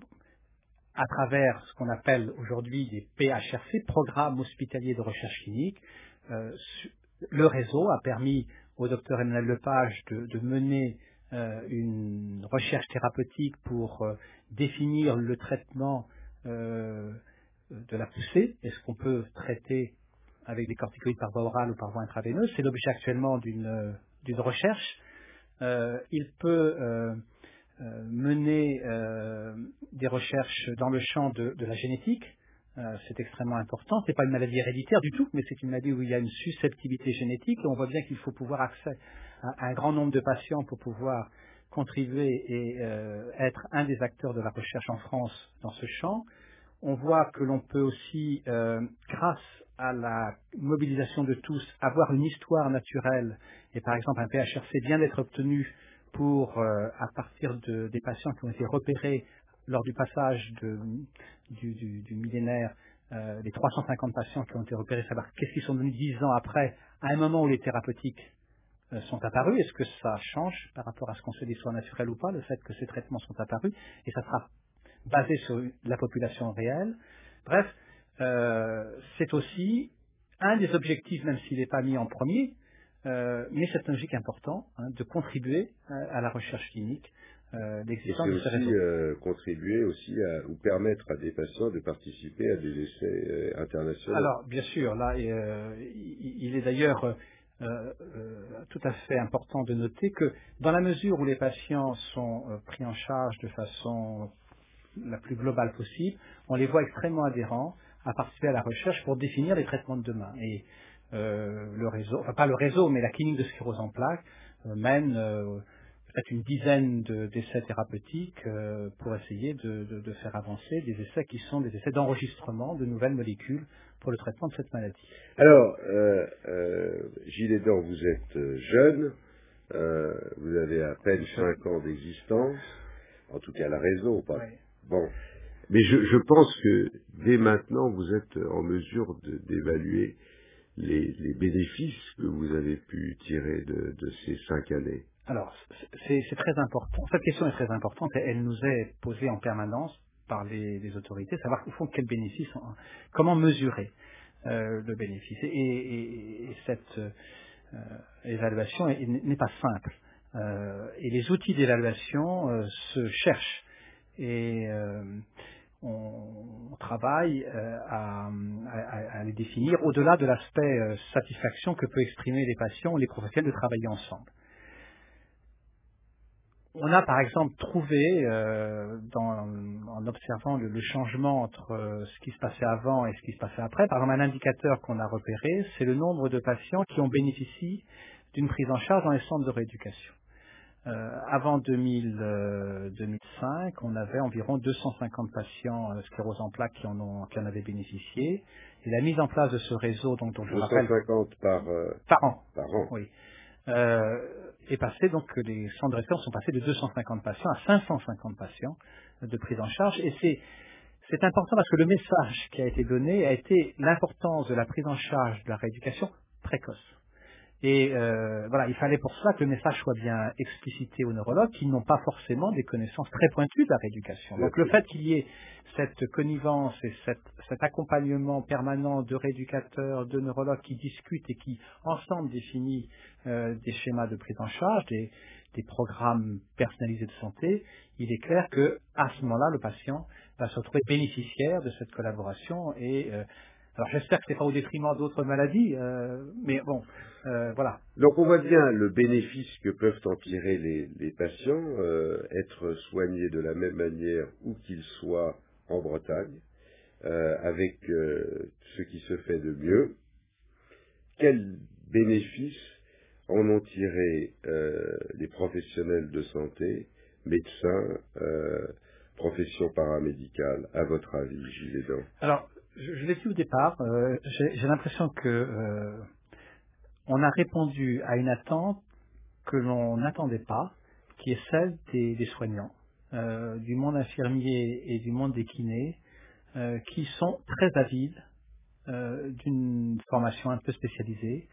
à travers ce qu'on appelle aujourd'hui des P H R C, Programmes hospitaliers de recherche clinique, euh, le réseau a permis au docteur Emmanuel Lepage de, de mener euh, une recherche thérapeutique pour euh, définir le traitement euh, de la poussée. Est-ce qu'on peut traiter avec des corticoïdes par voie orale ou par voie intraveineuse? C'est l'objet actuellement d'une d'une recherche. Euh, il peut euh, euh, mener euh, des recherches dans le champ de, de la génétique. Euh, c'est extrêmement important. C'est pas une maladie héréditaire du tout, mais c'est une maladie où il y a une susceptibilité génétique. Et on voit bien qu'il faut pouvoir accès à, à un grand nombre de patients pour pouvoir contribuer et euh, être un des acteurs de la recherche en France dans ce champ. On voit que l'on peut aussi, euh, grâce à la mobilisation de tous, avoir une histoire naturelle. Et par exemple, un P H R C vient d'être obtenu pour, euh, à partir de, des patients qui ont été repérés lors du passage de, du, du, du millénaire, euh, les trois cent cinquante patients qui ont été repérés, savoir qu'est-ce qu'ils sont devenus dix ans après, à un moment où les thérapeutiques euh, sont apparus. Est-ce que ça change par rapport à ce qu'on se dit soit naturel ou pas, le fait que ces traitements sont apparus? Et ça sera basé sur la population réelle. Bref, euh, c'est aussi un des objectifs, même s'il n'est pas mis en premier, euh, mais c'est un objectif important, hein, de contribuer à, à la recherche clinique, euh, l'existence de ce réseau. Et c'est aussi euh, contribuer aussi à, ou permettre à des patients de participer à des essais euh, internationaux. Alors, bien sûr, là, euh, il, il est d'ailleurs euh, euh, tout à fait important de noter que dans la mesure où les patients sont euh, pris en charge de façon la plus globale possible, on les voit extrêmement adhérents à participer à la recherche pour définir les traitements de demain. Et euh, le réseau, enfin pas le réseau, mais la clinique de sclérose en plaques euh, mène euh, peut-être une dizaine de, d'essais thérapeutiques euh, pour essayer de, de, de faire avancer des essais qui sont des essais d'enregistrement de nouvelles molécules pour le traitement de cette maladie. Alors, euh, euh, Gilles Aidant, vous êtes jeune, euh, vous avez à peine cinq ans d'existence, en tout cas la réseau, pas. Oui. Bon, mais je, je pense que dès maintenant, vous êtes en mesure de, d'évaluer les, les bénéfices que vous avez pu tirer de, de ces cinq années. Alors, c'est, c'est très important. Cette question est très importante et elle nous est posée en permanence par les, les autorités, savoir au fond quels bénéfices, comment mesurer euh, le bénéfice. Et, et, et cette euh, évaluation est, n'est pas simple. Euh, et les outils d'évaluation euh, se cherchent. Et euh, on travaille euh, à, à, à les définir au-delà de l'aspect euh, satisfaction que peut exprimer les patients ou les professionnels de travailler ensemble. On a par exemple trouvé, euh, dans, en observant le, le changement entre euh, ce qui se passait avant et ce qui se passait après, par exemple un indicateur qu'on a repéré, c'est le nombre de patients qui ont bénéficié d'une prise en charge dans les centres de rééducation. Euh, avant deux mille, euh, deux mille cinq, on avait environ deux cent cinquante patients euh, sclérose en plaques qui en, ont, qui en avaient bénéficié. Et la mise en place de ce réseau, donc, dont je vous rappelle... deux cent cinquante par, euh, par an. Par an. Oui. Euh, est passé, donc les centres de référence sont passés de deux cent cinquante patients à cinq cent cinquante patients de prise en charge. Et c'est, c'est important parce que le message qui a été donné a été l'importance de la prise en charge de la rééducation précoce. Et euh, voilà, il fallait pour cela que le message soit bien explicité aux neurologues qui n'ont pas forcément des connaissances très pointues de la rééducation. Donc le fait qu'il y ait cette connivence et cette, cet accompagnement permanent de rééducateurs, de neurologues qui discutent et qui ensemble définissent euh, des schémas de prise en charge, des, des programmes personnalisés de santé, il est clair que à ce moment-là, le patient va se retrouver bénéficiaire de cette collaboration et euh, alors j'espère que ce n'est pas au détriment d'autres maladies, euh, mais bon, euh, voilà. Donc on voit bien le bénéfice que peuvent en tirer les, les patients, euh, être soignés de la même manière où qu'ils soient en Bretagne, euh, avec euh, ce qui se fait de mieux. Quels bénéfices en ont tiré euh, les professionnels de santé, médecins, euh, profession paramédicale, à votre avis, Gilles Edan? Alors, je, je l'ai dit au départ, euh, j'ai, j'ai l'impression que euh, on a répondu à une attente que l'on n'attendait pas, qui est celle des, des soignants, euh, du monde infirmier et du monde des kinés, euh, qui sont très avides euh, d'une formation un peu spécialisée.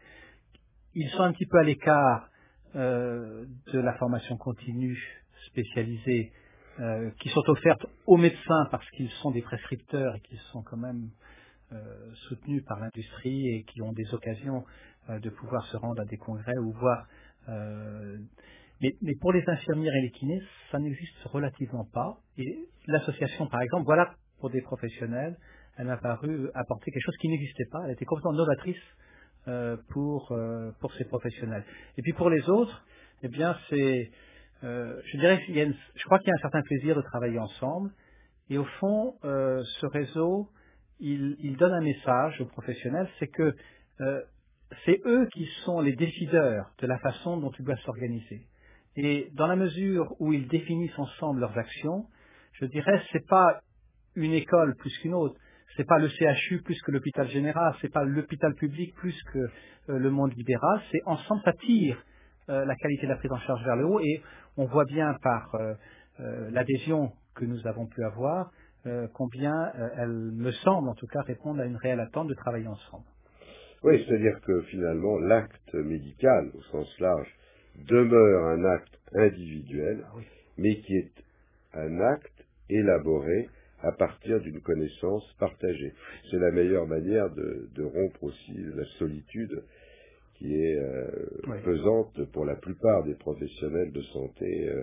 Ils sont un petit peu à l'écart euh, de la formation continue spécialisée euh, qui sont offertes aux médecins parce qu'ils sont des prescripteurs et qu'ils sont quand même euh, soutenus par l'industrie et qui ont des occasions euh, de pouvoir se rendre à des congrès ou voir. Euh, mais, mais pour les infirmières et les kinés, ça n'existe relativement pas. Et l'association, par exemple, voilà, pour des professionnels, elle m'a paru apporter quelque chose qui n'existait pas. Elle était complètement novatrice euh, pour euh, pour ces professionnels. Et puis pour les autres, eh bien, c'est, euh, je dirais, qu'il y a une, je crois qu'il y a un certain plaisir de travailler ensemble. Et au fond, euh, ce réseau, il, il donne un message aux professionnels, c'est que euh, c'est eux qui sont les décideurs de la façon dont ils doivent s'organiser. Et dans la mesure où ils définissent ensemble leurs actions, je dirais, c'est pas une école plus qu'une autre, c'est pas le C H U plus que l'hôpital général, c'est pas l'hôpital public plus que euh, le monde libéral, c'est ensemble ça tire euh, la qualité de la prise en charge vers le haut et on voit bien par euh, euh, l'adhésion que nous avons pu avoir euh, combien euh, elle me semble en tout cas répondre à une réelle attente de travailler ensemble. Oui, c'est-à-dire que finalement l'acte médical au sens large demeure un acte individuel, Ah oui. mais qui est un acte élaboré à partir d'une connaissance partagée. C'est la meilleure manière de, de rompre aussi la solitude qui est euh, Oui. pesante pour la plupart des professionnels de santé euh,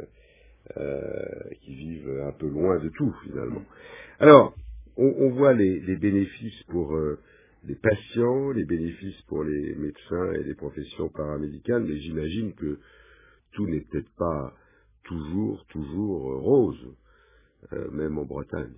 euh, qui vivent un peu loin de tout finalement. Alors, on, on voit les, les bénéfices pour euh, les patients, les bénéfices pour les médecins et les professions paramédicales, mais j'imagine que tout n'est peut-être pas toujours, toujours euh, rose, euh, même en Bretagne.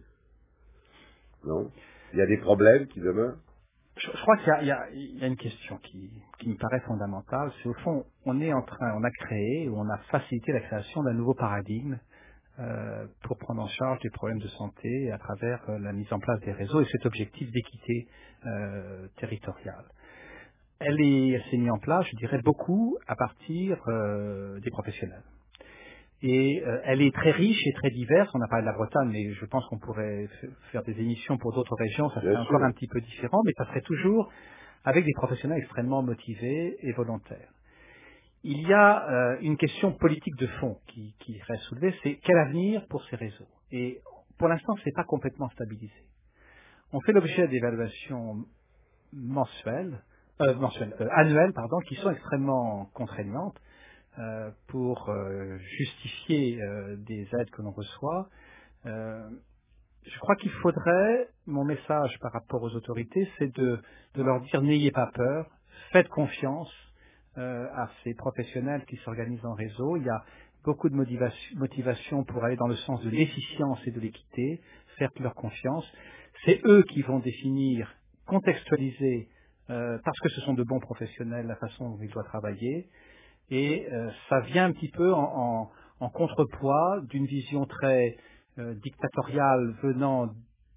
Non? Il y a des problèmes qui demeurent? Je, je crois qu'il y a, il y a- il y a une question qui, qui me paraît fondamentale. C'est au fond, on est en train, on a créé ou on a facilité la création d'un nouveau paradigme euh, pour prendre en charge des problèmes de santé à travers euh, la mise en place des réseaux et cet objectif d'équité euh, territoriale. Elle est, elle s'est mise en place, je dirais, beaucoup à partir euh, des professionnels. Et euh, elle est très riche et très diverse. On a parlé de la Bretagne, mais je pense qu'on pourrait f- faire des émissions pour d'autres régions. Ça serait Bien encore sûr. un petit peu différent, mais ça serait toujours avec des professionnels extrêmement motivés et volontaires. Il y a euh, une question politique de fond qui, qui reste soulevée, c'est quel avenir pour ces réseaux? Et pour l'instant, ce n'est pas complètement stabilisé. On fait l'objet d'évaluations mensuelles, euh, mensuelles, euh, annuelles, pardon, qui sont extrêmement contraignantes euh, pour euh, justifier euh, des aides que l'on reçoit. Euh, je crois qu'il faudrait, mon message par rapport aux autorités, c'est de, de leur dire n'ayez pas peur, faites confiance euh, à ces professionnels qui s'organisent en réseau. Il y a beaucoup de motivation, motivation pour aller dans le sens de l'efficience et de l'équité, faites-leur confiance. C'est eux qui vont définir, contextualiser, euh, parce que ce sont de bons professionnels, la façon dont ils doivent travailler. Et euh, ça vient un petit peu en, en, en contrepoids d'une vision très euh, dictatoriale venant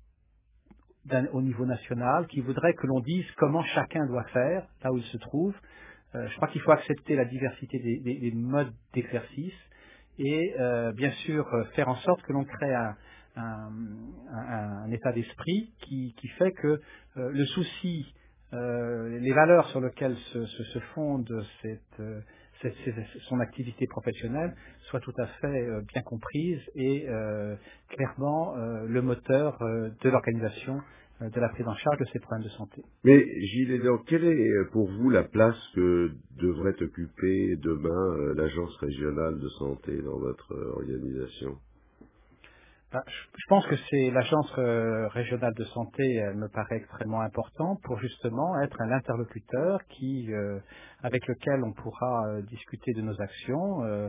d'un- au niveau national, qui voudrait que l'on dise comment chacun doit faire, là où il se trouve. Euh, je crois qu'il faut accepter la diversité des, des- des modes d'exercice et euh, bien sûr euh, faire en sorte que l'on crée un, un- un- un état d'esprit qui, qui fait que euh, le souci euh, les valeurs sur lesquelles se, se, se fonde cette, euh, cette, cette, son activité professionnelle soient tout à fait euh, bien comprises et euh, clairement euh, le moteur euh, de l'organisation euh, de la prise en charge de ces problèmes de santé. Mais Gilles Aidant, quelle est pour vous la place que devrait occuper demain euh, l'Agence régionale de santé dans votre euh, organisation? Ben, je je pense que c'est l'agence euh, régionale de santé, elle me paraît extrêmement importante pour justement être un interlocuteur qui, euh, avec lequel on pourra euh, discuter de nos actions. Euh,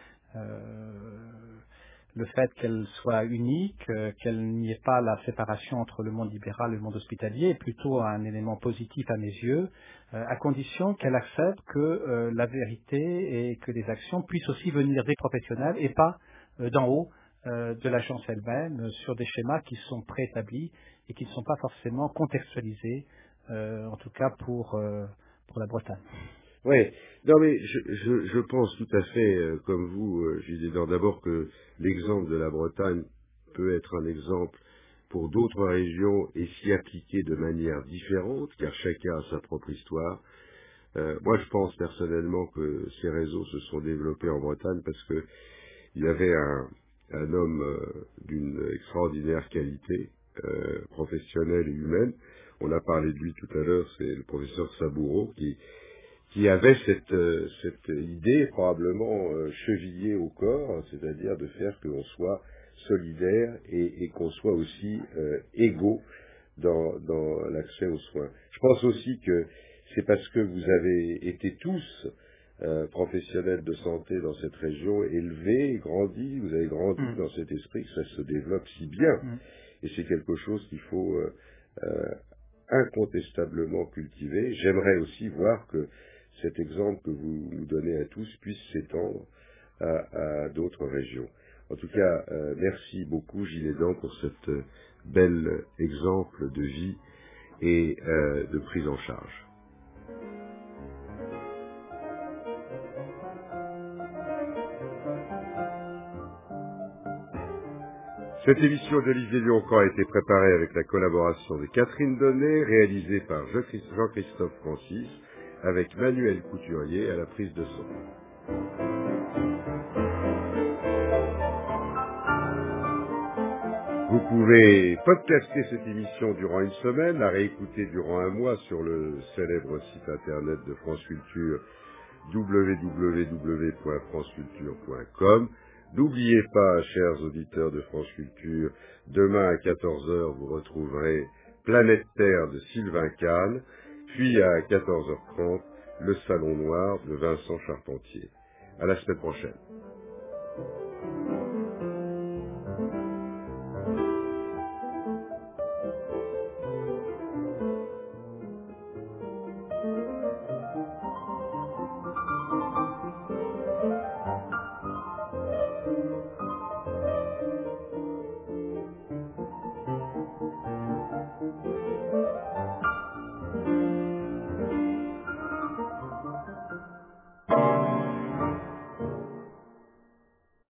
euh, le fait qu'elle soit unique, euh, qu'elle n'y ait pas la séparation entre le monde libéral et le monde hospitalier est plutôt un élément positif à mes yeux, euh, à condition qu'elle accepte que euh, la vérité et que les actions puissent aussi venir des professionnels et pas euh, d'en haut euh, de l'agence elle-même, euh, sur des schémas qui sont préétablis et qui ne sont pas forcément contextualisés, euh, en tout cas pour, euh, pour la Bretagne. Oui, non mais je, je, je pense tout à fait, euh, comme vous, euh, Gilles Aidant, d'abord que l'exemple de la Bretagne peut être un exemple pour d'autres régions et s'y appliquer de manière différente, car chacun a sa propre histoire. Euh, moi, je pense personnellement que ces réseaux se sont développés en Bretagne parce que il y avait un, un homme euh, d'une extraordinaire qualité euh, professionnelle et humaine. On a parlé de lui tout à l'heure, c'est le professeur Saboureau qui qui avait cette, euh, cette idée probablement euh, chevillée au corps, c'est-à-dire de faire que l'on soit solidaire et, et qu'on soit aussi euh, égaux dans, dans l'accès aux soins. Je pense aussi que c'est parce que vous avez été tous euh, professionnels de santé dans cette région, élevés, grandis, vous avez grandi Mm. dans cet esprit que ça se développe si bien. Mm. Et c'est quelque chose qu'il faut euh, euh, incontestablement cultiver. J'aimerais aussi voir que cet exemple que vous nous donnez à tous puisse s'étendre à, à d'autres régions. En tout cas, euh, merci beaucoup Gilles Aidant pour cet euh, bel exemple de vie et euh, de prise en charge. Cette émission d'Olivier Lioncan a été préparée avec la collaboration de Catherine Donnet, réalisée par Jean-Christophe Francis, avec Manuel Couturier à la prise de son. Vous pouvez podcaster cette émission durant une semaine, la réécouter durant un mois sur le célèbre site internet de France Culture, w w w point france culture point com. N'oubliez pas, chers auditeurs de France Culture, demain à quatorze heures, vous retrouverez Planète Terre de Sylvain Kahn, puis à quatorze heures trente, le Salon Noir de Vincent Charpentier. À la semaine prochaine.